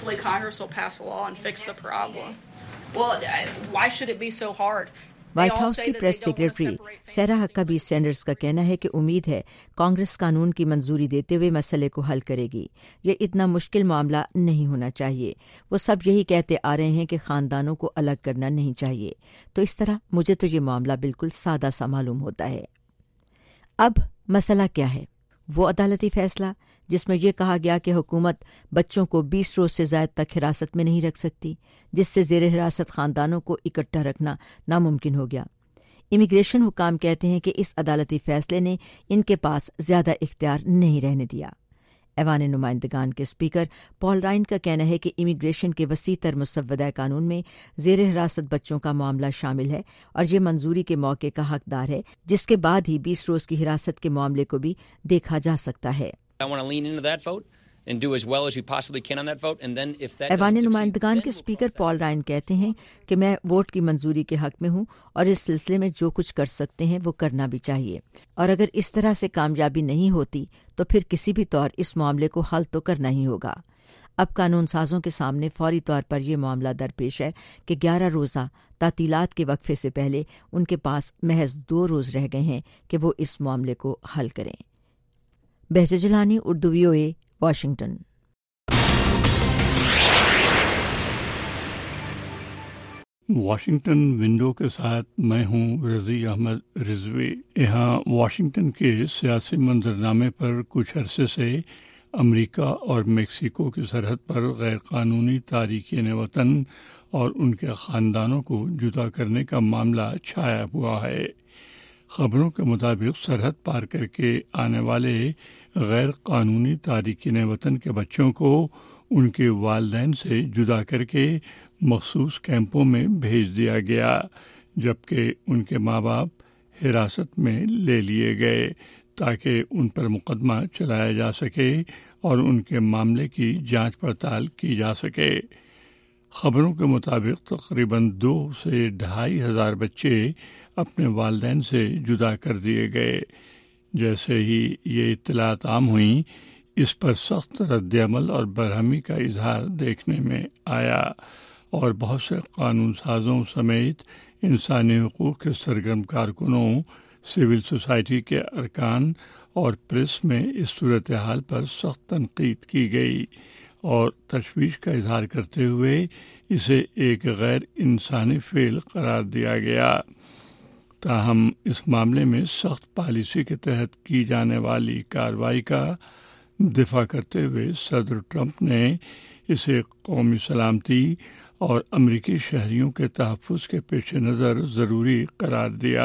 وائٹ ہاؤس کی press secretary Sarah Huckabee Sanders کا کہنا ہے کہ امید ہے کانگریس قانون کی منظوری دیتے ہوئے مسئلے کو حل کرے گی۔ یہ اتنا مشکل معاملہ نہیں ہونا چاہیے۔ وہ سب یہی کہتے آ رہے ہیں کہ خاندانوں کو الگ کرنا نہیں چاہیے، تو اس طرح مجھے تو یہ معاملہ بالکل سادہ سا معلوم ہوتا ہے۔ اب مسئلہ کیا ہے؟ وہ عدالتی فیصلہ جس میں یہ کہا گیا کہ حکومت بچوں کو 20 روز سے زائد تک حراست میں نہیں رکھ سکتی، جس سے زیر حراست خاندانوں کو اکٹھا رکھنا ناممکن ہو گیا۔ امیگریشن حکام کہتے ہیں کہ اس عدالتی فیصلے نے ان کے پاس زیادہ اختیار نہیں رہنے دیا۔ ایوان نمائندگان کے اسپیکر پال رائن کا کہنا ہے کہ امیگریشن کے وسیع تر مسودہ قانون میں زیر حراست بچوں کا معاملہ شامل ہے اور یہ منظوری کے موقع کا حقدار ہے، جس کے بعد ہی 20 روز کی حراست کے معاملے کو بھی دیکھا جا سکتا ہے۔ ایوان نمائندگان کے اسپیکر پال رائن کہتے ہیں کہ میں ووٹ کی منظوری کے حق میں ہوں اور اس سلسلے میں جو کچھ کر سکتے ہیں وہ کرنا بھی چاہیے، اور اگر اس طرح سے کامیابی نہیں ہوتی تو پھر کسی بھی طور اس معاملے کو حل تو کرنا ہی ہوگا۔ اب قانون سازوں کے سامنے فوری طور پر یہ معاملہ درپیش ہے کہ 11 روزہ تعطیلات کے وقفے سے پہلے ان کے پاس محض 2 روز رہ گئے ہیں کہ وہ اس معاملے کو حل کریں۔ بہجہ Jilani, Urdu VOA، Washington. Washington window کے ساتھ میں ہوں رضی احمد رضوی۔ یہاں واشنگٹن کے سیاسی منظرنامے پر کچھ عرصے سے امریکہ اور میکسیکو کی سرحد پر غیر قانونی تارکین وطن اور ان کے خاندانوں کو جدا کرنے کا معاملہ چھایا ہوا ہے۔ خبروں کے مطابق سرحد پار کر کے آنے والے غیر قانونی تارکین وطن کے بچوں کو ان کے والدین سے جدا کر کے مخصوص کیمپوں میں بھیج دیا گیا، جبکہ ان کے ماں باپ حراست میں لے لیے گئے تاکہ ان پر مقدمہ چلایا جا سکے اور ان کے معاملے کی جانچ پڑتال کی جا سکے۔ خبروں کے مطابق تقریباً 2 سے 2,500 ہزار بچے اپنے والدین سے جدا کر دیے گئے۔ جیسے ہی یہ اطلاعات عام ہوئیں، اس پر سخت رد عمل اور برہمی کا اظہار دیکھنے میں آیا، اور بہت سے قانون سازوں سمیت انسانی حقوق کے سرگرم کارکنوں، سول سوسائٹی کے ارکان اور پریس میں اس صورتحال پر سخت تنقید کی گئی اور تشویش کا اظہار کرتے ہوئے اسے ایک غیر انسانی فعل قرار دیا گیا۔ تاہم اس معاملے میں سخت پالیسی کے تحت کی جانے والی کارروائی کا دفاع کرتے ہوئے صدر ٹرمپ نے اسے قومی سلامتی اور امریکی شہریوں کے تحفظ کے پیش نظر ضروری قرار دیا۔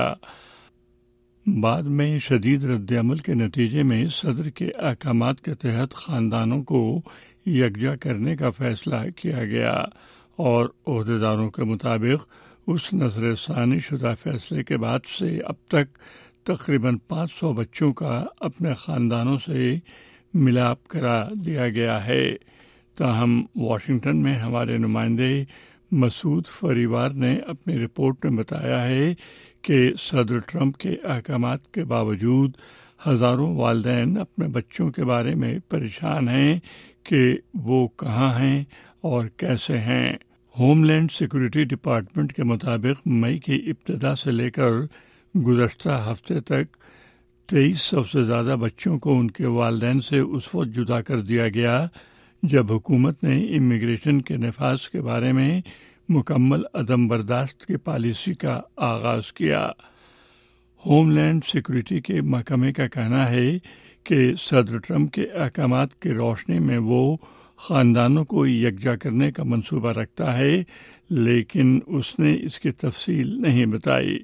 بعد میں شدید رد عمل کے نتیجے میں صدر کے احکامات کے تحت خاندانوں کو یکجا کرنے کا فیصلہ کیا گیا اور عہدیداروں کے مطابق اس نظر ثانی شدہ فیصلے کے بعد سے اب تک تقریباً 500 بچوں کا اپنے خاندانوں سے ملاپ کرا دیا گیا ہے۔ تاہم واشنگٹن میں ہمارے نمائندے مسعود فریوار نے اپنی رپورٹ میں بتایا ہے کہ صدر ٹرمپ کے احکامات کے باوجود ہزاروں والدین اپنے بچوں کے بارے میں پریشان ہیں کہ وہ کہاں ہیں اور کیسے ہیں۔ ہوم لینڈ سیکورٹی ڈپارٹمنٹ کے مطابق مئی کی ابتدا سے لے کر گزشتہ ہفتے تک 2300 سے زیادہ بچوں کو ان کے والدین سے اس وقت جدا کر دیا گیا جب حکومت نے امیگریشن کے نفاذ کے بارے میں مکمل عدم برداشت کی پالیسی کا آغاز کیا۔ ہوم لینڈ سیکورٹی کے محکمے کا کہنا ہے کہ صدر ٹرمپ کے احکامات کی روشنی میں وہ خاندانوں کو یکجا کرنے کا منصوبہ رکھتا ہے، لیکن اس نے اس کی تفصیل نہیں بتائی۔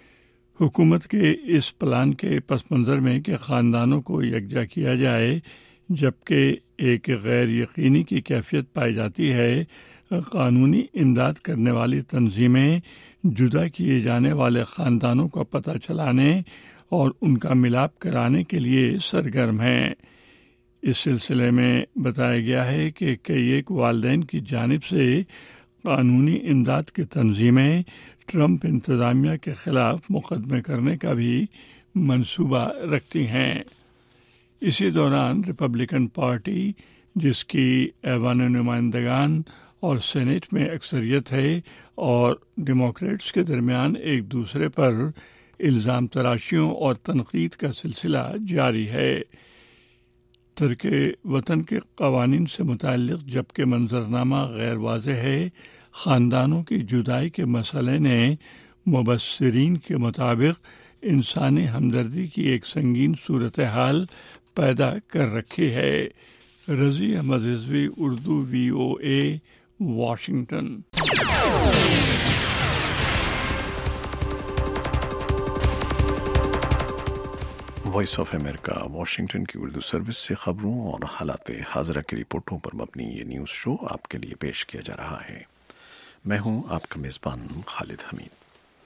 حکومت کے اس پلان کے پس منظر میں کہ خاندانوں کو یکجا کیا جائے جبکہ ایک غیر یقینی کی کیفیت پائی جاتی ہے، قانونی امداد کرنے والی تنظیمیں جدا کیے جانے والے خاندانوں کا پتہ چلانے اور ان کا ملاپ کرانے کے لیے سرگرم ہیں۔ اس سلسلے میں بتایا گیا ہے کہ کئی ایک والدین کی جانب سے قانونی امداد کی تنظیمیں ٹرمپ انتظامیہ کے خلاف مقدمے کرنے کا بھی منصوبہ رکھتی ہیں۔ اسی دوران ریپبلکن پارٹی، جس کی ایوان نمائندگان اور سینیٹ میں اکثریت ہے، اور ڈیموکریٹس کے درمیان ایک دوسرے پر الزام تراشیوں اور تنقید کا سلسلہ جاری ہے۔ ترک وطن کے قوانین سے متعلق جبکہ منظرنامہ غیر واضح ہے، خاندانوں کی جدائی کے مسئلے نے مبصرین کے مطابق انسانی ہمدردی کی ایک سنگین صورتحال پیدا کر رکھی ہے۔ Razi Ahmed Rizvi, Urdu VOA، Washington. Voice of America Washington کی اردو سروس سے خبروں اور حالات حاضرہ کی رپورٹوں پر مبنی یہ نیوز شو آپ کے لیے پیش کیا جا رہا ہے۔ میں ہوں آپ کا میزبان خالد حمید۔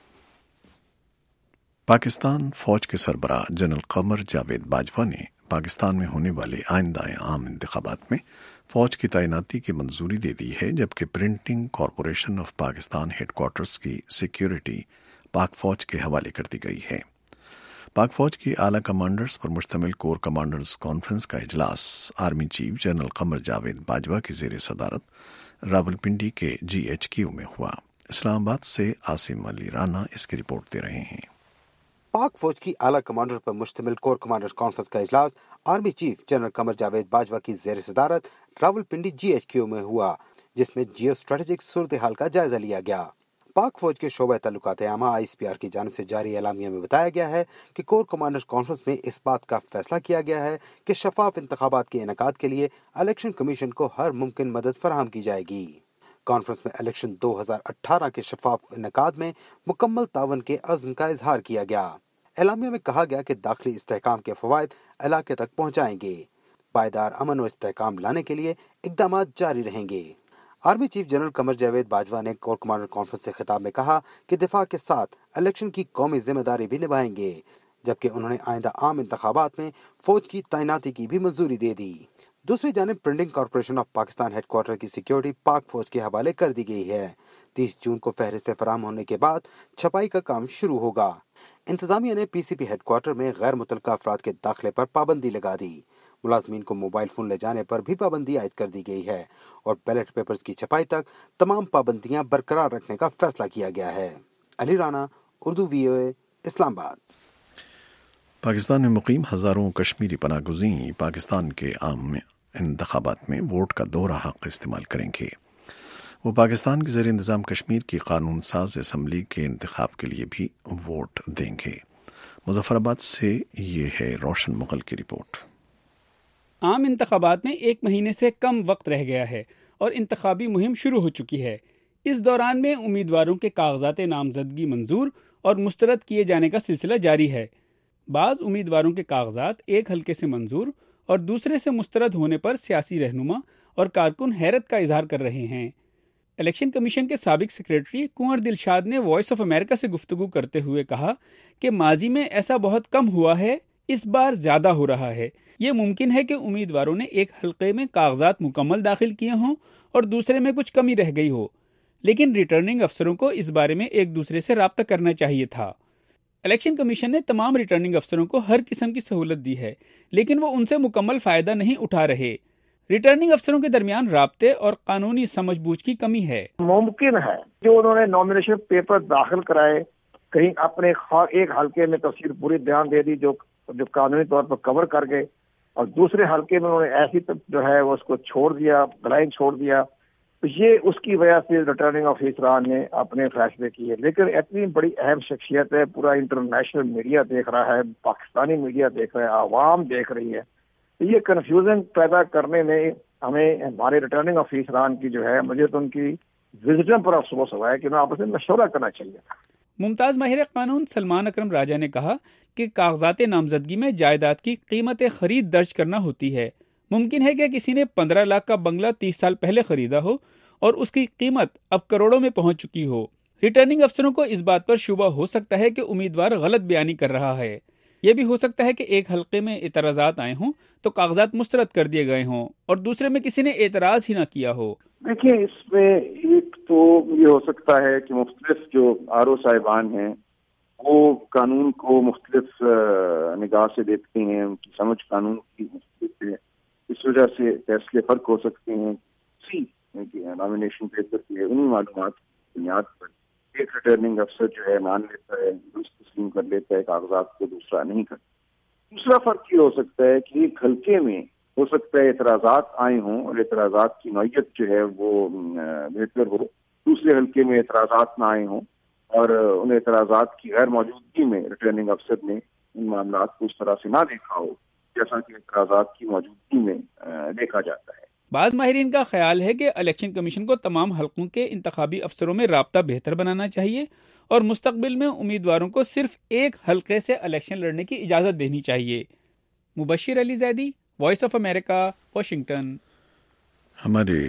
پاکستان فوج کے سربراہ جنرل قمر جاوید باجوہ نے پاکستان میں ہونے والے آئندہ عام انتخابات میں فوج کی تعیناتی کی منظوری دے دی ہے، جبکہ printing corporation of Pakistan headquarters کی سیکیورٹی پاک فوج کے حوالے کر دی گئی ہے۔ پاک فوج کی اعلیٰ کمانڈرز پر مشتمل کور کمانڈرز کانفرنس کا اجلاس army chief general Qamar Javed Bajwa کی زیر صدارت راولپنڈی کے GHQ میں ہوا۔ اسلام آباد سے عاصم علی رانا اس کی رپورٹ دے رہے ہیں۔ پاک فوج کی اعلیٰ کمانڈر پر مشتمل کور کمانڈرز کانفرنس کا اجلاس army chief general Qamar Javed Bajwa کی زیر صدارت راولپنڈی GHQ میں ہوا، جس میں جیو اسٹریٹجک صورتحال کا جائزہ لیا گیا۔ پاک فوج کے شعبہ تعلقات عامہ ICPR کی جانب سے جاری اعلامیہ میں بتایا گیا ہے کہ کور کمانڈرز کانفرنس میں اس بات کا فیصلہ کیا گیا ہے کہ شفاف انتخابات کے انعقاد کے لیے الیکشن کمیشن کو ہر ممکن مدد فراہم کی جائے گی۔ کانفرنس میں الیکشن 2018 کے شفاف انعقاد میں مکمل تعاون کے عزم کا اظہار کیا گیا۔ اعلامیہ میں کہا گیا کہ داخلی استحکام کے فوائد علاقے تک پہنچائیں گے، پائیدار امن و استحکام لانے کے لیے اقدامات جاری رہیں گے۔ Army chief general Qamar Javed Bajwa نے کور کمانڈر کانفرنس سے خطاب میں کہا کہ دفاع کے ساتھ الیکشن کی قومی ذمہ داری بھی نبھائیں گے، جبکہ انہوں نے آئندہ عام انتخابات میں فوج کی تعیناتی کی بھی منظوری دے دی۔ دوسری جانب printing corporation of Pakistan headquarter کی سیکیورٹی پاک فوج کے حوالے کر دی گئی ہے۔ 30 جون کو فہرستیں فراہم ہونے کے بعد چھپائی کا کام شروع ہوگا۔ انتظامیہ نے PCP ہیڈ کوارٹر میں غیر متعلقہ افراد کے داخلے پر پابندی لگا دی۔ ملازمین کو موبائل فون لے جانے پر بھی پابندی عائد کر دی گئی ہے اور بیلٹ پیپرز کی چھپائی تک تمام پابندیاں برقرار رکھنے کا فیصلہ کیا گیا ہے۔ علی رانا، اردو VOA، اسلام آباد۔ پاکستان میں مقیم ہزاروں کشمیری پناہ گزین پاکستان کے عام انتخابات میں ووٹ کا دوہرا حق استعمال کریں گے۔ وہ پاکستان کے زیر انتظام کشمیر کی قانون ساز اسمبلی کے انتخاب کے لیے بھی ووٹ دیں گے۔ مظفر آباد سے یہ ہے روشن مغل کی رپورٹ۔ عام انتخابات میں 1 مہینے سے کم وقت رہ گیا ہے اور انتخابی مہم شروع ہو چکی ہے۔ اس دوران میں امیدواروں کے کاغذات نامزدگی منظور اور مسترد کیے جانے کا سلسلہ جاری ہے۔ بعض امیدواروں کے کاغذات ایک حلقے سے منظور اور دوسرے سے مسترد ہونے پر سیاسی رہنما اور کارکن حیرت کا اظہار کر رہے ہیں۔ الیکشن کمیشن کے سابق سیکریٹری کنور دلشاد نے وائس آف امریکہ سے گفتگو کرتے ہوئے کہا کہ ماضی میں ایسا بہت کم ہوا ہے، اس بار زیادہ ہو رہا ہے۔ یہ ممکن ہے کہ امیدواروں نے ایک حلقے میں کاغذات مکمل داخل کیے ہوں اور دوسرے میں کچھ کمی رہ گئی ہو، لیکن ریٹرننگ افسروں کو اس بارے میں ایک دوسرے سے رابطہ کرنا چاہیے تھا۔ الیکشن کمیشن نے تمام ریٹرننگ افسروں کو ہر قسم کی سہولت دی ہے، لیکن وہ ان سے مکمل فائدہ نہیں اٹھا رہے۔ ریٹرننگ افسروں کے درمیان رابطے اور قانونی سمجھ بوجھ کی کمی ہے۔ ممکن ہے جو انہوں نے نامینیشن پیپر داخل کرائے، کہیں اپنے ایک حلقے میں تفصیل پوری بیان دے دی جو قانونی طور پر کور کر گئے، اور دوسرے حلقے میں انہوں نے ایسی جو ہے وہ اس کو چھوڑ دیا، بلائنڈ چھوڑ دیا، تو یہ اس کی وجہ سے ریٹرننگ آفیسران نے اپنے فیصلے کیے۔ لیکن اتنی بڑی اہم شخصیت ہے، پورا انٹرنیشنل میڈیا دیکھ رہا ہے، پاکستانی میڈیا دیکھ رہا ہے، عوام دیکھ رہی ہے، یہ کنفیوژن پیدا کرنے میں ہمیں ہمارے ریٹرننگ آفیسران کی جو ہے، مجھے تو ان کی وزڈم پر افسوس ہوا ہے کہ انہیں آپس میں مشورہ کرنا چاہیے تھا۔ ممتاز ماہر قانون سلمان اکرم راجہ نے کہا کہ کاغذات نامزدگی میں جائیداد کی قیمت خرید درج کرنا ہوتی ہے۔ ممکن ہے کہ کسی نے 15 لاکھ کا بنگلہ 30 سال پہلے خریدا ہو اور اس کی قیمت اب کروڑوں میں پہنچ چکی ہو۔ ریٹرننگ افسروں کو اس بات پر شبہ ہو سکتا ہے کہ امیدوار غلط بیانی کر رہا ہے۔ یہ بھی ہو سکتا ہے کہ ایک حلقے میں اعتراضات آئے ہوں تو کاغذات مسترد کر دیے گئے ہوں اور دوسرے میں کسی نے اعتراض ہی نہ کیا ہو۔ دیکھیں، اس میں ایک تو یہ ہو سکتا ہے کہ مختلف جو آر او صاحبان ہیں وہ قانون کو مختلف نگاہ سے دیکھتے ہیں، ان کی سمجھ قانون کی مختلف ہے، اس وجہ سے فیصلے فرق ہو سکتے ہیں۔ اسی نامینیشن پیپر کی انہیں معلومات کی بنیاد پر ایک ریٹرننگ افسر جو ہے مان لیتا ہے، درست تسلیم کر لیتا ہے کاغذات کو، دوسرا نہیں کرتا۔ دوسرا فرق یہ ہو سکتا ہے کہ ایک حلقے میں ہو سکتا ہے اعتراضات آئے ہوں اور اعتراضات کی نوعیت جو ہے وہ بہتر ہو، دوسرے حلقے میں اعتراضات نہ آئے ہوں اور ان اعتراضات کی غیر موجودگی میں ریٹرننگ افسر نے ان معاملات کو اس طرح سے نہ دیکھا ہو جیسا کہ اعتراضات کی موجودگی میں دیکھا جاتا ہے۔ بعض ماہرین کا خیال ہے کہ الیکشن کمیشن کو تمام حلقوں کے انتخابی افسروں میں رابطہ بہتر بنانا چاہیے اور مستقبل میں امیدواروں کو صرف ایک حلقے سے الیکشن لڑنے کی اجازت دینی چاہیے۔ Mubashir Ali Zaidi, voice of America, Washington. ہمارے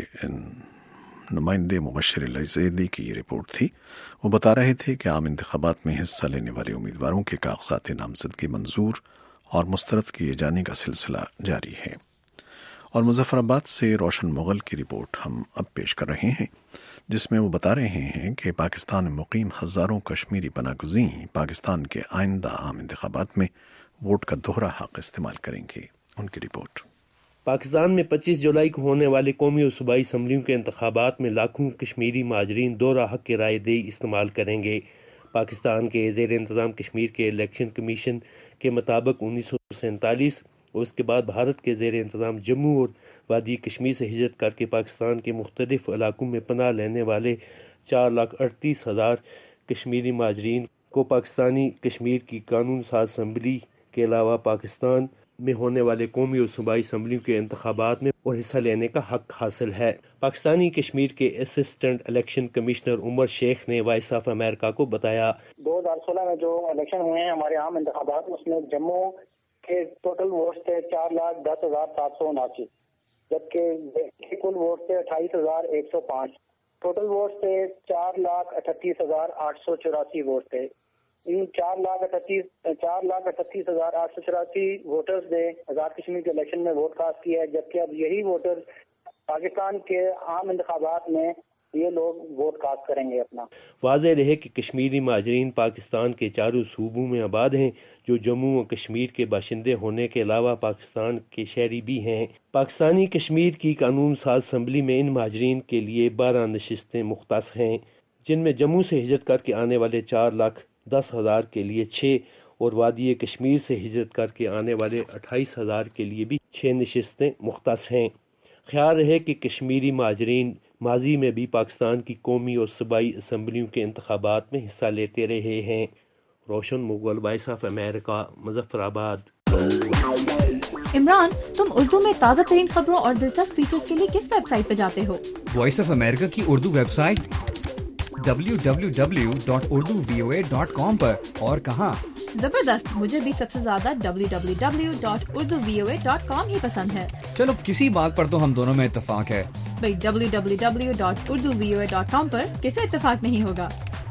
نمائندے مبشر علی زیدی کی یہ رپورٹ تھی۔ وہ بتا رہے تھے کہ عام انتخابات میں حصہ لینے والے امیدواروں کے کاغذات نامزدگی منظور اور مسترد کیے جانے کا سلسلہ جاری ہے۔ اور مظفر آباد سے روشن مغل کی رپورٹ ہم اب پیش کر رہے ہیں، جس میں وہ بتا رہے ہیں کہ پاکستان میں مقیم ہزاروں کشمیری پناہ گزین پاکستان کے آئندہ عام انتخابات میں ووٹ کا دوہرا حق استعمال کریں گے۔ ان کی رپورٹ۔ پاکستان میں 25 جولائی کو ہونے والے قومی اور صوبائی اسمبلیوں کے انتخابات میں لاکھوں کشمیری مہاجرین دوہرا حق کی رائے دہی استعمال کریں گے۔ پاکستان کے زیر انتظام کشمیر کے الیکشن کمیشن کے مطابق 1947 اور اس کے بعد بھارت کے زیر انتظام جموں اور وادی کشمیر سے ہجرت کر کے پاکستان کے مختلف علاقوں میں پناہ لینے والے 4,38,000 کشمیری مہاجرین کو پاکستانی کشمیر کی قانون ساز اسمبلی کے علاوہ پاکستان میں ہونے والے قومی اور صوبائی اسمبلیوں کے انتخابات میں اور حصہ لینے کا حق حاصل ہے۔ پاکستانی کشمیر کے اسسٹنٹ الیکشن کمشنر عمر شیخ نے وائس آف امریکہ کو بتایا 2016 میں جو الیکشن ہوئے ہیں ہمارے عام انتخابات، اس میں جموں کے ٹوٹل ووٹ تھے 4,10,779، جبکہ کل ووٹ تھے 28,105۔ ٹوٹل ووٹ تھے 4,38,884 ووٹ تھے۔ ان 4,38,884 ووٹرز نے آزاد کشمیر کے الیکشن میں ووٹ کاسٹ کیا ہے، جبکہ اب یہی ووٹرز پاکستان کے عام انتخابات میں یہ لوگ ووٹ کاسٹ کریں گے اپنا۔ واضح رہے کہ کشمیری مہاجرین پاکستان کے چاروں صوبوں میں آباد ہیں، جو جموں و کشمیر کے باشندے ہونے کے علاوہ پاکستان کے شہری بھی ہیں۔ پاکستانی کشمیر کی قانون ساز اسمبلی میں ان مہاجرین کے لیے 12 نشستیں مختص ہیں، جن میں جموں سے ہجرت کر کے آنے والے 4,10,000 کے لیے 6 اور وادی کشمیر سے ہجرت کر کے آنے والے 28,000 کے لیے بھی 6 نشستیں مختص ہیں۔ خیال رہے کہ کشمیری مہاجرین ماضی میں بھی پاکستان کی قومی اور صوبائی اسمبلیوں کے انتخابات میں حصہ لیتے رہے ہیں۔ Roshan Mughal, Voice of America, Muzaffarabad. Imran, तुम उर्दू में ताज़ा तरीन खबरों और दिलचस्प फीचर्स के लिए किस वेबसाइट पे जाते हो? वॉइस ऑफ अमेरिका की उर्दू वेबसाइट www.urduvoa.com पर। और कहाँ? जबरदस्त, मुझे भी सबसे ज्यादा www.urduvoa.com ही पसंद है। चलो किसी बात पर तो हम दोनों में इत्तेफाक है। भाई www.urduvoa.com पर किसे इत्तेफाक नहीं होगा।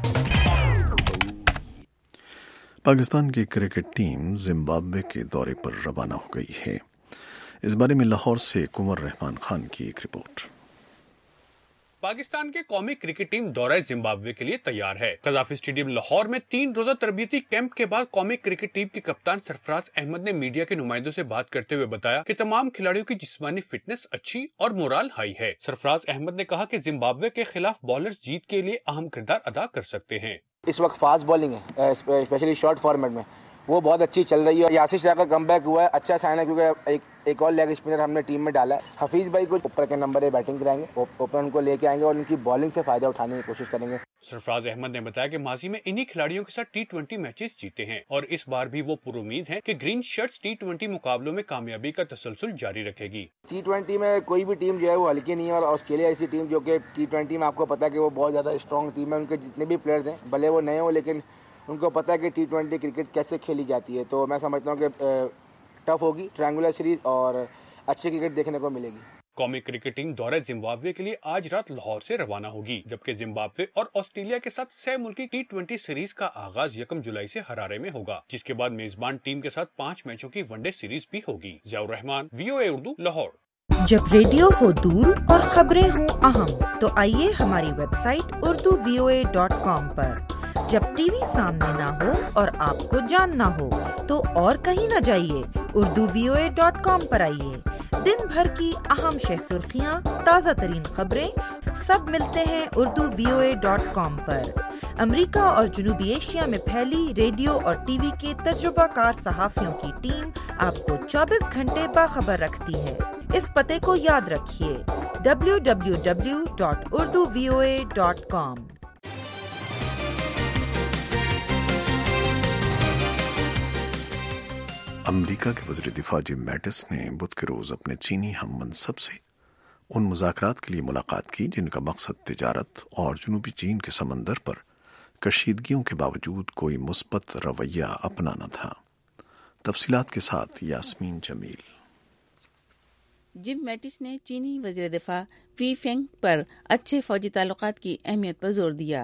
पाकिस्तान की क्रिकेट टीम जिम्बाब्वे के दौरे पर रवाना हो गई है। इस बारे में लाहौर से कुंवर रहमान खान की एक रिपोर्ट। पाकिस्तान के कौमी क्रिकेट टीम दौरे जिम्बाब्वे के लिए तैयार है। कज़ाफी स्टेडियम लाहौर में 3 रोजा तरबियती कैंप के बाद कौमी क्रिकेट टीम के कप्तान सरफराज अहमद ने मीडिया के नुमाइंदों से बात करते हुए बताया कि तमाम खिलाड़ियों की जिस्मानी फिटनेस अच्छी और मोराल हाई है। सरफराज अहमद ने कहा कि जिम्बाब्वे के खिलाफ बॉलर्स जीत के लिए अहम किरदार अदा कर सकते हैं। इस वक्त फास्ट बॉलिंग है, स्पेशली शॉर्ट फॉर्मेट में वो बहुत अच्छी चल रही है। यासिर शाह का कमबैक हुआ है, अच्छा साइन है क्योंकि एक और लेग स्पिनर हमने टीम में डाला है। हफीज भाई को ऊपर के नंबर पे बैटिंग कराएंगे, ओपनर को लेके आएंगे और उनकी बॉलिंग से फायदा उठाने की कोशिश करेंगे। सरफराज अहमद ने बताया कि माजी में इन्हीं खिलाड़ियों के साथ T20 मैचेस जीते हैं और इस बार भी वो पुरुमीद हैं कि ग्रीन शर्ट्स T20 मुकाबलों में कामयाबी का तसलसल जारी रखेगी। T20 में कोई भी टीम जो है वो हल्की नहीं है और ऑस्ट्रेलिया ऐसी टीम जो कि T20 में आपको पता है कि वो बहुत ज्यादा स्ट्रॉन्ग टीम है। उनके जितने भी प्लेयर्स हैं भले वो नए हो लेकिन उनको पता है कि T20 क्रिकेट कैसे खेली जाती है। तो मैं समझता हूँ कि टफ होगी, ट्रायंगुलर सीरीज और अच्छी क्रिकेट देखने को मिलेगी। कौमी क्रिकेट टीम दौरे जिम्बाब्वे के लिए आज रात लाहौर से रवाना होगी, जबकि जिम्बाब्वे और ऑस्ट्रेलिया के साथ 6 मुल्की T20 सीरीज का आगाज 1 जुलाई से हरारे में होगा, जिसके बाद मेजबान टीम के साथ 5 मैचों की वनडे सीरीज भी होगी। ज़ियाउर रहमान, VOA उर्दू, लाहौर। जब रेडियो हो दूर और खबरें हो अहम, तो आइए हमारी वेबसाइट urduvoa.com पर। जब टीवी सामने ना हो और आपको जानना हो तो और कहीं न जाइए, urduvoa.com पर आइए। दिन भर की अहम सुर्खियाँ, ताज़ा तरीन खबरें सब मिलते हैं urduvoa.com पर। अमेरिका और जनूबी एशिया में फैली रेडियो और टीवी के तजुर्बाकार सहाफियों की टीम आपको 24 घंटे बाखबर रखती है। इस पते को याद रखिए, www.urduvoa.com। अमेरिका के वज़ीर दिफा जिम मैटिस ने बुध के रोज अपने चीनी हम मनसब से उन मुज़ाकरात के लिए मुलाकात की जिनका मकसद तिजारत और जनूबी चीन के समंदर पर कशीदगियों के बावजूद कोई मुस्बत रवैया अपनाना था। तफसीलात के साथ यास्मीन जमील। जिम मैटिस ने चीनी वज़ीर दिफा वी फेंग पर अच्छे फौजी ताल्लुकात की अहमियत पर जोर दिया।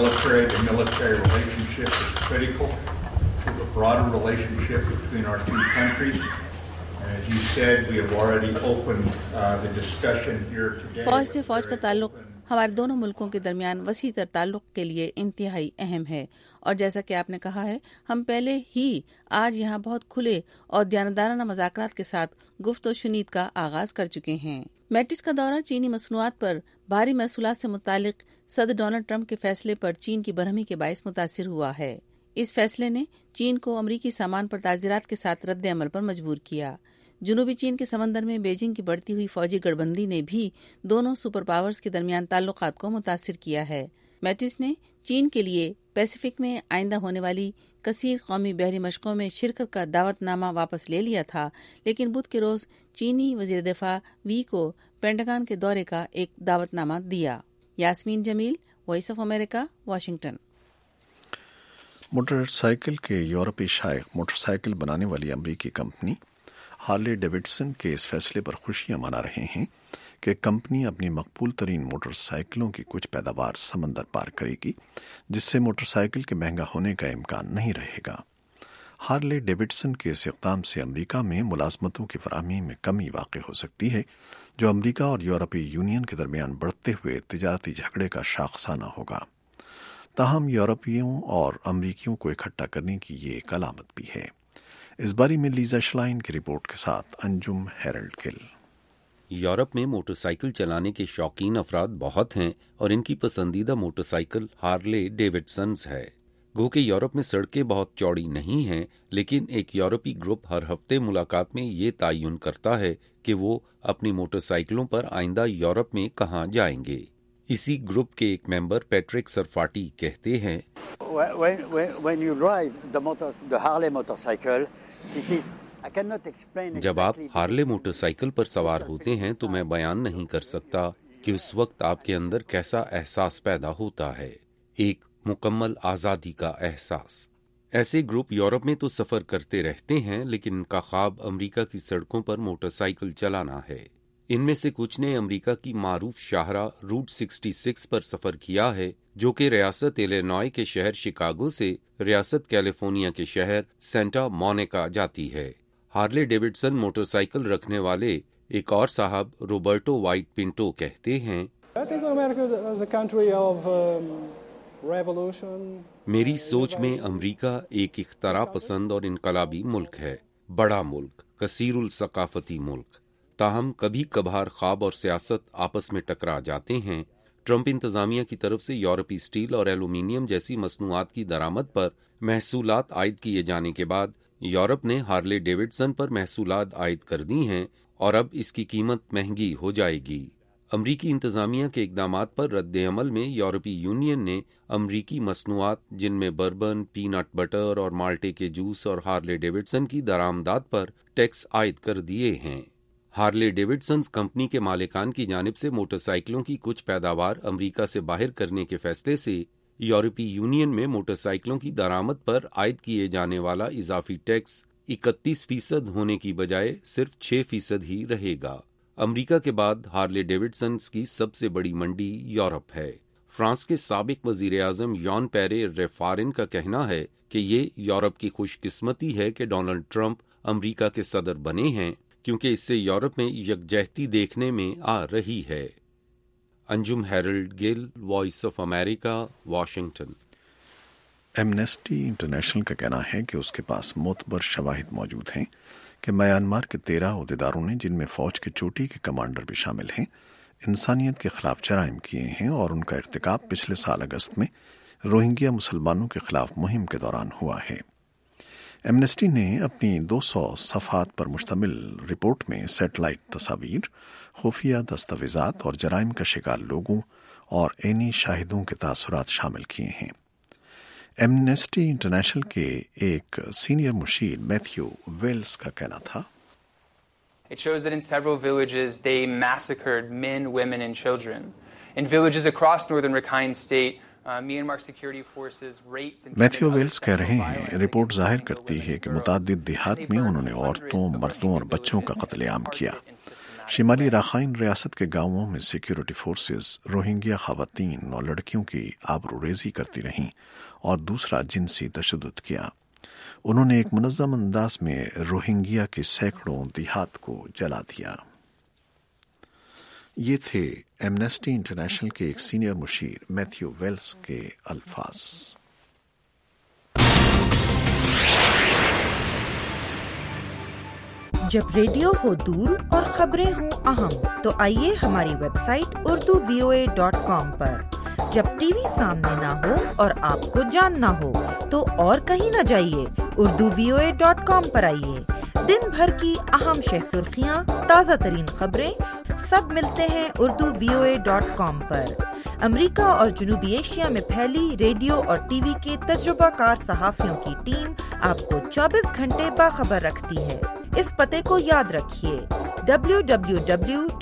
The broader relationship between our two countries. As you said, we have already opened the discussion here today. फौज से फौज का ताल्लुक हमारे दोनों मुल्कों के दरमियान वसी तर ताल्लुक के लिए इंतहाई अहम है और जैसा कि आपने कहा है, हम पहले ही आज यहाँ बहुत खुले और दयानतदाराना मुज़ाकरात के साथ गुफ्त व शुनीद का आगाज कर चुके हैं। मैटिस का दौरा चीनी मसनूआत पर भारी महसूलात से मुतालिक सदर डोनाल्ड ट्रंप के फैसले पर चीन की बरहमी के बायस मुतासिर हुआ है। इस फैसले ने चीन को अमरीकी सामान पर ताज़ीरात के साथ रद्द अमल पर मजबूर किया। जनूबी चीन के समंदर में बीजिंग की बढ़ती हुई फौजी गठबंदी ने भी दोनों सुपर पावर्स के दरमियान ताल्लुकात को मुतासिर किया है। मैटिस ने चीन के लिए पैसिफिक में आइंदा होने वाली कसीर कौमी बहरी मशकों में शिरकत का दावतनामा वापस ले लिया था, लेकिन बुध के रोज चीनी वज़ीर दिफा वी को पेंटागन के दौरे का एक दावतनामा दिया। Yasmeen Jamil, Voice of America, Washington. Motorcycle के यूरोपीय शायक मोटरसाइकिल बनाने वाली अमरीकी कंपनी हार्ले डेविडसन के इस फैसले पर खुशियां मना रहे हैं कि कंपनी अपनी मकबूल तरीन मोटरसाइकिलों की कुछ पैदावार समंदर पार करेगी, जिससे मोटरसाइकिल के महंगा होने का इम्कान नहीं रहेगा। हार्ले डेविडसन के इस इक़दाम से अमरीका में मुलाजमतों की फराहमी में कमी वाक़ हो सकती है, जो अमरीका और यूरोपीय यूनियन के दरमियान बढ़ते हुए तिजारती झगड़े का शाखसाना होगा। ताहम यूरोपियों और अमरीकियों को इकट्ठा करने की ये एक अलामत भी है। इस बारे में लीजा श्लाइन की रिपोर्ट के साथ अंजुम हेरल्ड गिल। यूरोप में मोटरसाइकिल चलाने के शौकीन अफराद बहुत हैं और इनकी पसंदीदा मोटरसाइकिल हार्ले डेविडसन्स है। गो कि यूरोप में सड़कें बहुत चौड़ी नहीं हैं, लेकिन एक यूरोपी ग्रुप हर हफ्ते मुलाकात में ये तयन करता है कि वो अपनी मोटरसाइकिलों पर आइंदा यूरोप में कहाँ जाएंगे। इसी ग्रुप के एक मेंबर पैट्रिक सरफाटी कहते हैं, When you drive the Harley motorcycle, this is جب آپ ہارلے موٹر سائیکل پر سوار ہوتے ہیں تو میں بیان نہیں کر سکتا کہ اس وقت آپ کے اندر کیسا احساس پیدا ہوتا ہے، ایک مکمل آزادی کا احساس۔ ایسے گروپ یورپ میں تو سفر کرتے رہتے ہیں، لیکن ان کا خواب امریکہ کی سڑکوں پر موٹر سائیکل چلانا ہے۔ ان میں سے کچھ نے امریکہ کی معروف شاہراہ روٹ 66 پر سفر کیا ہے، جو کہ ریاست ایلینوائے کے شہر شکاگو سے ریاست کیلیفورنیا کے شہر سینٹا مونیکا جاتی ہے۔ ہارلے ڈیوڈسن موٹر سائیکل رکھنے والے ایک اور صاحب روبرٹو وائٹ پنٹو کہتے ہیں، میری سوچ میں امریکہ ایک اختراع پسند اور انقلابی ملک ہے، بڑا ملک، کثیر الثقافتی ملک۔ تاہم کبھی کبھار خواب اور سیاست آپس میں ٹکرا جاتے ہیں۔ ٹرمپ انتظامیہ کی طرف سے یورپی اسٹیل اور ایلومینیم جیسی مصنوعات کی درآمد پر محصولات عائد کیے جانے کے بعد یورپ نے ہارلے ڈیوڈسن پر محصولات عائد کر دی ہیں اور اب اس کی قیمت مہنگی ہو جائے گی۔ امریکی انتظامیہ کے اقدامات پر رد عمل میں یورپی یونین نے امریکی مصنوعات جن میں بربن، پینٹ بٹر اور مالٹے کے جوس اور ہارلے ڈیوڈسن کی درآمدات پر ٹیکس عائد کر دیے ہیں۔ ہارلے ڈیوڈسنز کمپنی کے مالکان کی جانب سے موٹر سائیکلوں کی کچھ پیداوار امریکہ سے باہر کرنے کے فیصلے سے یورپی یونین میں موٹر سائیکلوں کی درآمد پر عائد کیے جانے والا اضافی ٹیکس 31% ہونے کی بجائے صرف 6% ہی رہے گا۔ امریکہ کے بعد ہارلے ڈیوڈسنز کی سب سے بڑی منڈی یورپ ہے۔ فرانس کے سابق وزیر اعظم یان پیرے ریفارن کا کہنا ہے کہ یہ یورپ کی خوش قسمتی ہے کہ ڈونلڈ ٹرمپ امریکہ کے صدر بنے ہیں، کیونکہ اس سے یورپ میں یکجہتی دیکھنے میں آ رہی ہے۔ Anjum Harold Gill, voice of America, Washington. Amnesty International کا کہنا ہے کہ اس کے پاس معتبر شواہد موجود ہیں کہ میانمار کے 13 عہدیداروں نے، جن میں فوج کی چوٹی کے کمانڈر بھی شامل ہیں، انسانیت کے خلاف جرائم کیے ہیں اور ان کا ارتکاب پچھلے سال اگست میں روہنگیا مسلمانوں کے خلاف مہم کے دوران ہوا ہے۔ ایمنسٹی نے اپنی 200 صفحات پر مشتمل رپورٹ میں سیٹلائٹ تصاویر، خفیہ دستاویزات اور جرائم کا شکار لوگوں اور عینی شاہدوں کے تاثرات شامل کیے ہیں۔ ایمنسٹی انٹرنیشنل کے ایک سینئر مشیر میتھیو ویلز کا کہنا تھا، It shows that in several villages they massacred men, women and children. In villages across northern Rakhine state, Myanmar security forces raped and Matthew Wells کہہ رہے ہیں، رپورٹ ظاہر کرتی ہے کہ متعدد دیہات میں انہوں نے عورتوں، مردوں اور بچوں کا قتل عام کیا۔ شمالی راخائن ریاست کے گاؤں میں سیکیورٹی فورسز روہنگیا خواتین اور لڑکیوں کی آبروریزی کرتی رہیں اور دوسرا جنسی تشدد کیا۔ انہوں نے ایک منظم انداز میں روہنگیا کے سینکڑوں دیہات کو جلا دیا۔ یہ تھے ایمنسٹی انٹرنیشنل کے ایک سینئر مشیر میتھیو ویلز کے الفاظ۔ جب ریڈیو ہو دور اور خبریں ہوں اہم تو آئیے ہماری ویب سائٹ urduvoa.com پر۔ جب ٹی وی سامنے نہ ہو اور آپ کو جاننا ہو تو اور کہیں نہ جائیے، urduvoa.com پر آئیے۔ دن بھر کی اہم شہ سرخیاں، تازہ ترین خبریں سب ملتے ہیں urduvoa.com پر۔ امریکہ اور جنوبی ایشیا میں پھیلی ریڈیو اور ٹی وی کے تجربہ کار صحافیوں کی ٹیم آپ کو 24 گھنٹے باخبر رکھتی ہے۔ اس پتے کو یاد رکھیے، www.urduvoa.com۔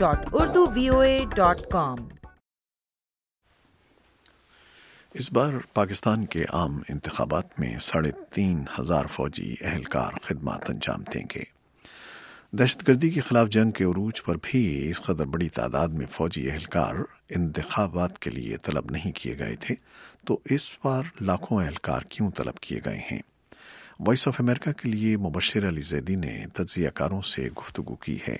اس بار پاکستان کے عام انتخابات میں 3,500 فوجی اہلکار خدمات انجام دیں گے۔ دہشت گردی کے خلاف جنگ کے عروج پر بھی اس قدر بڑی تعداد میں فوجی اہلکار انتخابات کے لیے طلب نہیں کیے گئے تھے، تو اس بار لاکھوں اہلکار کیوں طلب کیے گئے ہیں؟ وائس آف امریکہ کے لیے مبشر علی زیدی نے تجزیہ کاروں سے گفتگو کی ہے۔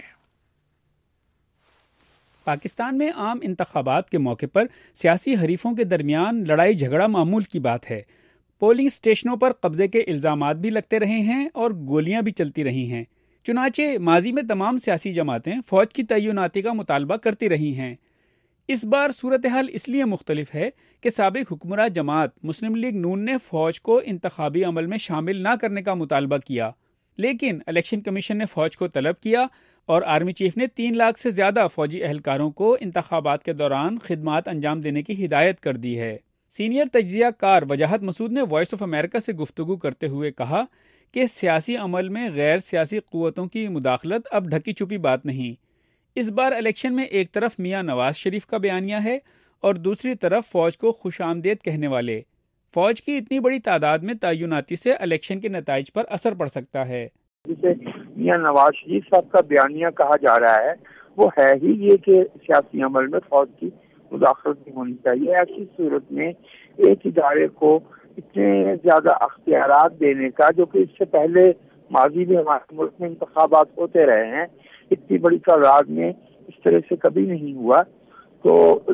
پاکستان میں عام انتخابات کے موقع پر سیاسی حریفوں کے درمیان لڑائی جھگڑا معمول کی بات ہے۔ پولنگ اسٹیشنوں پر قبضے کے الزامات بھی لگتے رہے ہیں اور گولیاں بھی چلتی رہی ہیں۔ چنانچہ ماضی میں تمام سیاسی جماعتیں فوج کی تعیناتی کا مطالبہ کرتی رہی ہیں۔ اس بار صورتحال اس لیے مختلف ہے کہ سابق حکمراں جماعت مسلم لیگ نون نے فوج کو انتخابی عمل میں شامل نہ کرنے کا مطالبہ کیا، لیکن الیکشن کمیشن نے فوج کو طلب کیا اور آرمی چیف نے 3 لاکھ سے زیادہ فوجی اہلکاروں کو انتخابات کے دوران خدمات انجام دینے کی ہدایت کر دی ہے۔ سینئر تجزیہ کار وجاہت مسعود نے وائس آف امریکہ سے گفتگو کرتے ہوئے کہا کہ سیاسی عمل میں غیر سیاسی قوتوں کی مداخلت اب ڈھکی چھپی بات نہیں۔ اس بار الیکشن میں ایک طرف میاں نواز شریف کا بیانیہ ہے اور دوسری طرف فوج کو خوش آمدید کہنے والے۔ فوج کی اتنی بڑی تعداد میں تعیناتی سے الیکشن کے نتائج پر اثر پڑ سکتا ہے۔ جسے میاں نواز شریف صاحب کا بیانیہ کہا جا رہا ہے وہ ہے ہی یہ کہ سیاسی عمل میں فوج کی مداخلت نہیں ہونی چاہیے۔ ایسی صورت میں ایک ادارے کو اتنے زیادہ اختیارات دینے کا، جو کہ اس سے پہلے ماضی میں ہمارے ملک میں انتخابات ہوتے رہے ہیں، اتنی بڑی تعداد میں اس طرح سے کبھی نہیں ہوا، تو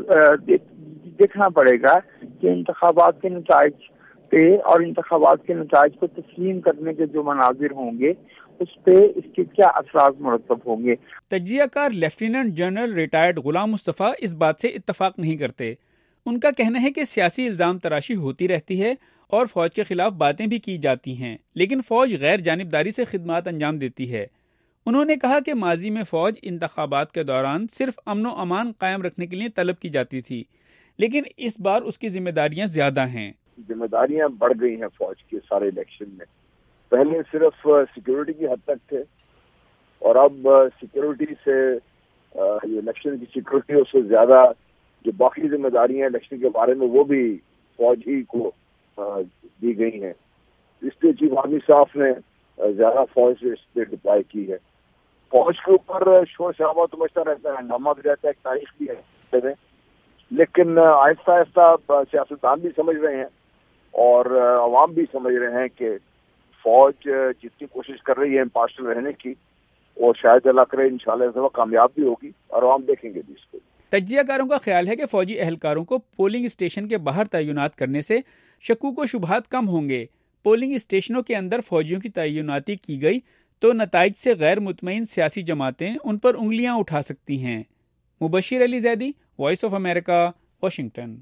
دیکھنا پڑے گا کہ انتخابات کے نتائج پہ اور انتخابات کے نتائج کو تسلیم کرنے کے جو مناظر ہوں گے اس پہ اس کے کیا اثرات مرتب ہوں گے۔ تجزیہ کار lieutenant general retired Ghulam Mustafa اس بات سے اتفاق نہیں کرتے۔ ان کا کہنا ہے کہ سیاسی الزام تراشی ہوتی رہتی ہے اور فوج کے خلاف باتیں بھی کی جاتی ہیں، لیکن فوج غیر جانبداری سے خدمات انجام دیتی ہے۔ انہوں نے کہا کہ ماضی میں فوج انتخابات کے دوران صرف امن و امان قائم رکھنے کے لیے طلب کی جاتی تھی، لیکن اس بار اس کی ذمہ داریاں زیادہ ہیں۔ ذمہ داریاں بڑھ گئی ہیں فوج کے سارے الیکشن میں۔ پہلے صرف سیکیورٹی کی حد تک تھے اور اب سیکیورٹی سے الیکشن کی سیکیورٹی اس سے زیادہ جو باقی ذمہ داریاں الیکشن کے بارے میں وہ بھی فوج ہی کو دی گئی ہیں۔ اسٹیٹ چیف آرمی صاحب نے زیادہ فوج اس پہ ڈپلائی کی ہے۔ فوج کے اوپر شور شرابہ تو مچتا رہتا ہے، ہنگامہ بھی رہتا ہے، ایک تاریخ بھی ہے، لیکن آہستہ آہستہ سیاستدان بھی سمجھ رہے ہیں اور عوام بھی سمجھ رہے ہیں کہ فوج جتنی کوشش کر رہی ہے امپارشل رہنے کی، اور شاید اللہ کرے انشاءاللہ اس دفعہ کامیاب بھی ہوگی اور عوام دیکھیں گے بھی اس کو۔ تجزیہ کاروں کا خیال ہے کہ فوجی اہلکاروں کو پولنگ اسٹیشن کے باہر تعینات کرنے سے شکوک و شبہات کم ہوں گے۔ پولنگ اسٹیشنوں کے اندر فوجیوں کی تعیناتی کی گئی تو نتائج سے غیر مطمئن سیاسی جماعتیں ان پر انگلیاں اٹھا سکتی ہیں۔ Mubashir Ali Zaidi, voice of America, Washington.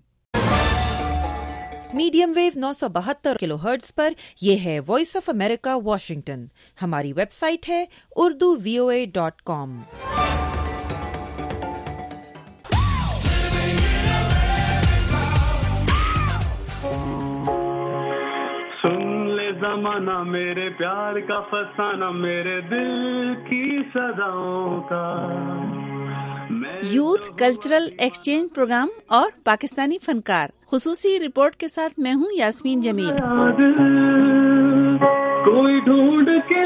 Medium wave 972 kilohertz پر یہ ہے وائس آف امریکہ واشنگٹن۔ ہماری ویب سائٹ ہے urduvoa.com۔ سن لے زمانہ میرے پیار کا فسانہ، میرے دل کی صداؤں کا۔ یوتھ کلچرل ایکسچینج پروگرام اور پاکستانی فنکار، خصوصی رپورٹ کے ساتھ میں ہوں یاسمین جمیل۔ کوئی ڈھونڈ کے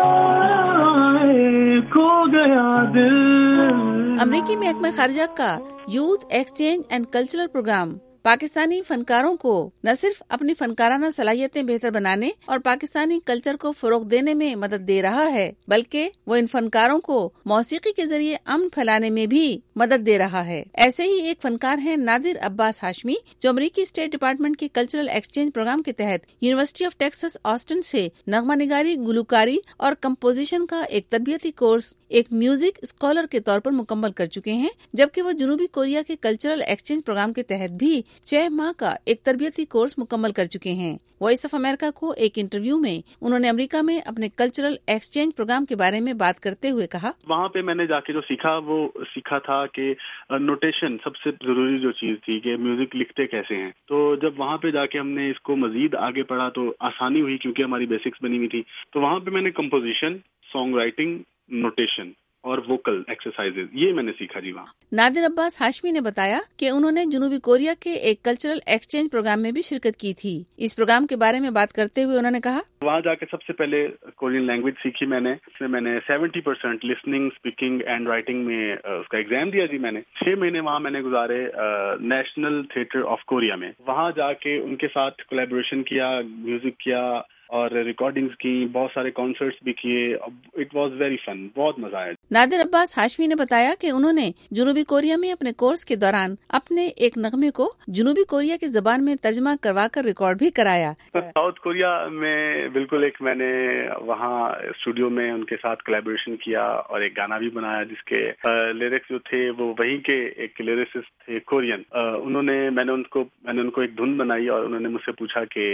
آئے، کھو گیا دل۔ امریکی محکمہ خارجہ کا youth exchange and cultural program Pakistani فنکاروں کو نہ صرف اپنی فنکارانہ صلاحیتیں بہتر بنانے اور پاکستانی کلچر کو فروغ دینے میں مدد دے رہا ہے، بلکہ وہ ان فنکاروں کو موسیقی کے ذریعے امن پھیلانے میں بھی مدد دے رہا ہے۔ ایسے ہی ایک فنکار ہیں نادر عباس ہاشمی، جو امریکی اسٹیٹ ڈپارٹمنٹ کے کلچرل ایکسچینج پروگرام کے تحت یونیورسٹی آف ٹیکساس آسٹن سے نغمہ نگاری، گلوکاری اور کمپوزیشن کا ایک تربیتی کورس ایک میوزک اسکالر کے طور پر مکمل کر چکے ہیں، جبکہ وہ جنوبی کوریا کے کلچرل ایکسچینج پروگرام کے تحت بھی 6 ماہ کا ایک تربیتی کورس مکمل کر چکے ہیں۔ وائس آف امریکہ کو ایک انٹرویو میں انہوں نے امریکہ میں اپنے کلچرل ایکسچینج پروگرام کے بارے میں بات کرتے ہوئے کہا، وہاں پہ میں نے جا کے جو سیکھا وہ سیکھا تھا کہ نوٹیشن سب سے ضروری جو چیز تھی کہ میوزک لکھتے کیسے ہیں۔ تو جب وہاں پہ جا کے ہم نے اس کو مزید آگے پڑھا تو آسانی ہوئی، کیونکہ ہماری بیسکس بنی ہوئی تھی۔ تو وہاں پہ میں نے کمپوزیشن، سانگ رائٹنگ، نوٹیشن اور ووکل ایکسرسائزز یہ میں نے سیکھا جی وہاں۔ نادر عباس ہاشمی نے بتایا کہ انہوں نے جنوبی کوریا کے ایک کلچرل ایکسچینج پروگرام میں بھی شرکت کی تھی۔ اس پروگرام کے بارے میں بات کرتے ہوئے انہوں نے کہا، وہاں جا کے سب سے پہلے کورین لینگویج سیکھی میں نے۔ اس میں نے 70% لسننگ، اسپیکنگ اینڈ رائٹنگ میں اس کا ایگزام دیا جی میں نے۔ 6 مہینے وہاں میں نے گزارے نیشنل تھیٹر آف کوریا میں۔ وہاں جا کے ان کے ساتھ کولیبوریشن کیا، میوزک کیا اور ریکارڈنگز کی، بہت سارے کانسرٹس بھی کیے۔ اٹ واز ویری فن، بہت مزہ آیا۔ نادر عباس ہاشمی نے بتایا کہ انہوں نے جنوبی کوریا میں اپنے کورس کے دوران اپنے ایک نغمے کو جنوبی کوریا کی زبان میں ترجمہ کروا کر ریکارڈ بھی کرایا۔ ساؤتھ کوریا میں بالکل ایک میں نے وہاں اسٹوڈیو میں ان کے ساتھ کولیبوریشن کیا اور ایک گانا بھی بنایا جس کے لیرکس جو تھے وہ وہیں کے ایک لیرسسٹ تھے کورین۔ میں نے ان کو ایک دھن بنائی اور انہوں نے مجھ سے پوچھا کہ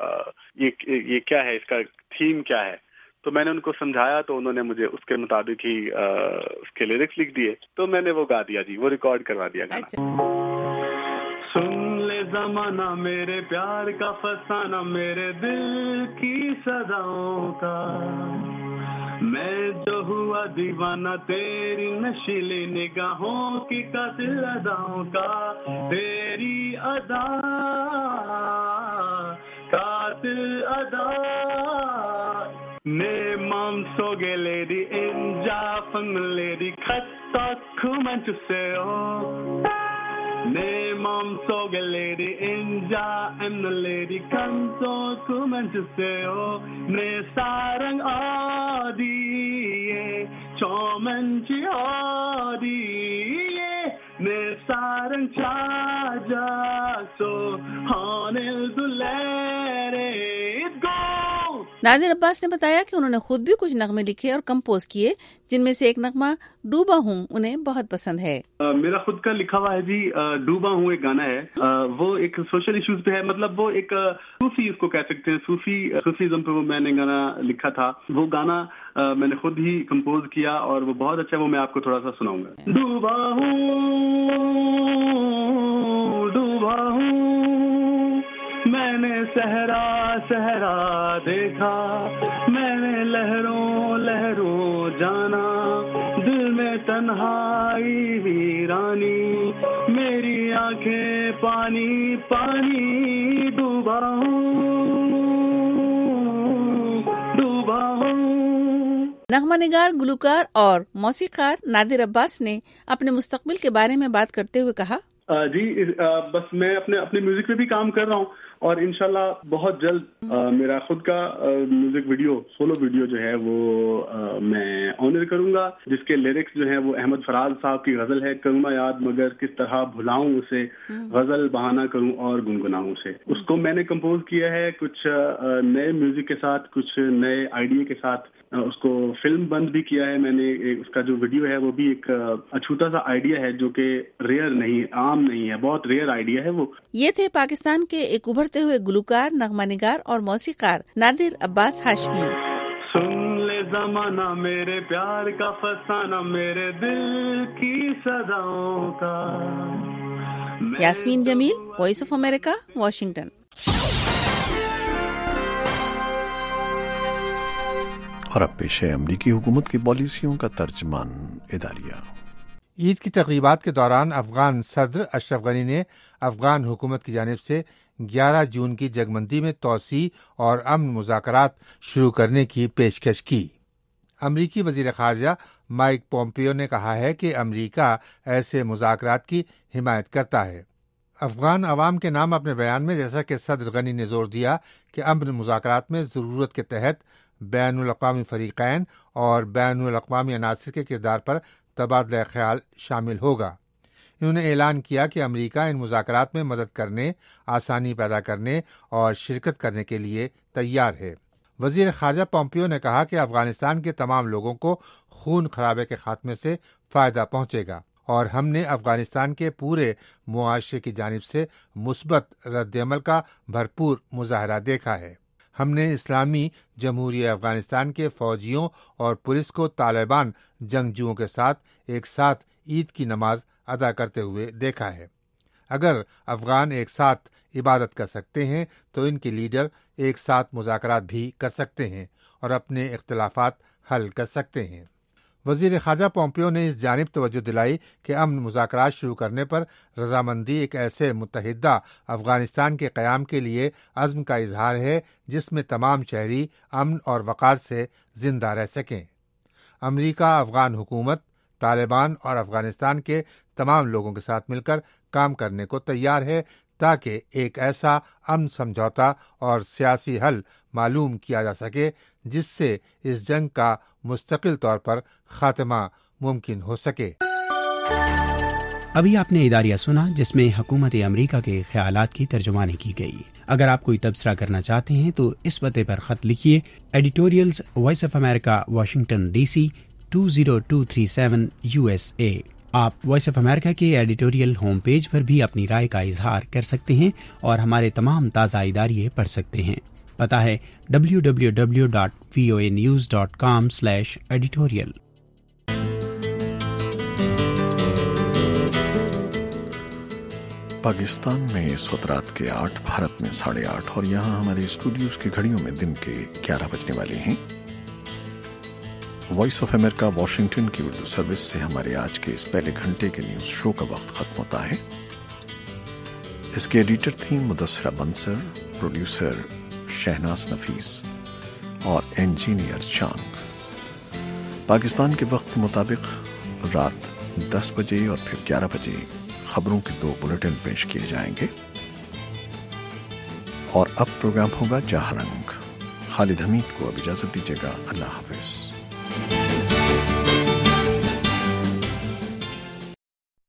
یہ کیا ہے، اس کا تھیم کیا ہے۔ تو میں نے ان کو سمجھایا تو انہوں نے مجھے اس کے مطابق ہی اس کے لیرکس لکھ دیے، تو میں نے وہ گا دیا جی، وہ ریکارڈ کروا دیا گانا۔ سن لے زمانہ میرے پیار کا فسانہ میرے دل کی سزاؤں کا میں جو ہوا دیوانہ تیری نشیلی نگاہوں کی قاتل اداؤں کا تیری ادا قاتل ادا Ne mom so ge lady in ja fun lady khatta kuman to say oh Ne mom so ge lady in ja and the lady comes so kuman to say oh Ne sarang adi ye choman chi adi ye Ne sarang chaja so hanel dulere go نادر عباس نے بتایا کہ انہوں نے خود بھی کچھ نغمے لکھے اور کمپوز کیے جن میں سے ایک نغمہ ڈوبا ہوں انہیں بہت پسند ہے. میرا خود کا لکھا ہوا ہے جی ڈوبا ہوں ایک گانا ہے وہ ایک سوشل ایشوز پہ ہے مطلب وہ ایک صوفی اس کو کہہ سکتے ہیں صوفیزم پہ وہ میں نے گانا لکھا تھا. وہ گانا میں نے خود ہی کمپوز کیا اور وہ بہت اچھا وہ میں آپ کو تھوڑا سا سناؤں گا. ڈوبا ہوں میں نے صحرا دیکھا میں نے لہروں جانا دل میں تنہائی ویرانی میری آنکھیں پانی پانی ڈوبا ہوں. نغمہ نگار گلوکار اور موسیقار نادر عباس نے اپنے مستقبل کے بارے میں بات کرتے ہوئے کہا جی بس میں اپنے میوزک پہ بھی کام کر رہا ہوں اور انشاءاللہ بہت جلد میرا خود کا میوزک ویڈیو سولو ویڈیو جو ہے وہ میں آنر کروں گا جس کے لیرکس جو ہیں وہ احمد فراز صاحب کی غزل ہے کروں نہ یاد مگر کس طرح بھلاؤں اسے غزل بہانہ کروں اور گنگناؤں اسے. اس کو میں نے کمپوز کیا ہے کچھ نئے میوزک کے ساتھ کچھ نئے آئیڈیا کے ساتھ. اس کو فلم بند بھی کیا ہے میں نے. اس کا جو ویڈیو ہے وہ بھی ایک اچھوتا سا آئیڈیا ہے جو کہ ریئر نہیں عام نہیں ہے بہت ریئر آئیڈیا ہے وہ. یہ تھے پاکستان کے ایک ابھرتے ہوئے گلوکار نغمہ نگار اور موسیقار نادر عباس ہاشمی. سن لے زمانہ میرے پیار کا فسانہ میرے دل کی سزاؤں کا. Yasmeen Jamil voice of America Washington. اور اب پیش ہے امریکی حکومت کی پالیسیوں کا ترجمان اداریہ. عید کی تقریبات کے دوران افغان صدر اشرف غنی نے افغان حکومت کی جانب سے 11 جون کی جگمندی میں توسیع اور امن مذاکرات شروع کرنے کی پیشکش کی. امریکی وزیر خارجہ مائک پومپیو نے کہا ہے کہ امریکہ ایسے مذاکرات کی حمایت کرتا ہے. افغان عوام کے نام اپنے بیان میں جیسا کہ صدر غنی نے زور دیا کہ امن مذاکرات میں ضرورت کے تحت بین الاقوامی فریقین اور بین الاقوامی عناصر کے کردار پر تبادلہ خیال شامل ہوگا. انہوں نے اعلان کیا کہ امریکہ ان مذاکرات میں مدد کرنے، آسانی پیدا کرنے اور شرکت کرنے کے لیے تیار ہے. وزیر خارجہ پومپیو نے کہا کہ افغانستان کے تمام لوگوں کو خون خرابے کے خاتمے سے فائدہ پہنچے گا اور ہم نے افغانستان کے پورے معاشرے کی جانب سے مثبت رد عمل کا بھرپور مظاہرہ دیکھا ہے. ہم نے اسلامی جمہوریہ افغانستان کے فوجیوں اور پولیس کو طالبان جنگجوؤں کے ساتھ ایک ساتھ عید کی نماز ادا کرتے ہوئے دیکھا ہے. اگر افغان ایک ساتھ عبادت کر سکتے ہیں تو ان کے لیڈر ایک ساتھ مذاکرات بھی کر سکتے ہیں اور اپنے اختلافات حل کر سکتے ہیں. وزیر خارجہ پومپیو نے اس جانب توجہ دلائی کہ امن مذاکرات شروع کرنے پر رضامندی ایک ایسے متحدہ افغانستان کے قیام کے لیے عزم کا اظہار ہے جس میں تمام شہری امن اور وقار سے زندہ رہ سکیں. امریکہ افغان حکومت، طالبان اور افغانستان کے تمام لوگوں کے ساتھ مل کر کام کرنے کو تیار ہے تاکہ ایک ایسا امن سمجھوتا اور سیاسی حل معلوم کیا جا سکے جس سے اس جنگ کا مستقل طور پر خاتمہ ممکن ہو سکے. ابھی آپ نے اداریہ سنا جس میں حکومت امریکہ کے خیالات کی ترجمانی کی گئی. اگر آپ کوئی تبصرہ کرنا چاہتے ہیں تو اس پتے پر خط لکھیے editorials voice of America Washington DC 20237 USA. آپ وائس آف امریکہ کے ایڈیٹوریل ہوم پیج پر بھی اپنی رائے کا اظہار کر سکتے ہیں اور ہمارے تمام تازہ اداریے پڑھ سکتے ہیں. پتہ ہے www.voanews.com/editorial. पाकिस्तान में इस वक्त रात के 8, भारत में 8:30 और यहाँ हमारे स्टूडियोज की घड़ियों में दिन के 11 बजने वाले हैं। वॉइस ऑफ अमेरिका वॉशिंगटन की उर्दू सर्विस से हमारे आज के इस पहले घंटे के न्यूज शो का वक्त खत्म होता है। इसके एडिटर थी मुदस्सरा बंसर, प्रोड्यूसर शहनाज नफीस और इंजीनियर चांग। पाकिस्तान के वक्त के मुताबिक रात 10 बजे और फिर 11 बजे खबरों के 2 बुलेटिन पेश किए जाएंगे और अब प्रोग्राम होगा जहाँ रंग। खालिद हमीद को अब इजाजत दीजिएगा। अल्लाह हाफिज।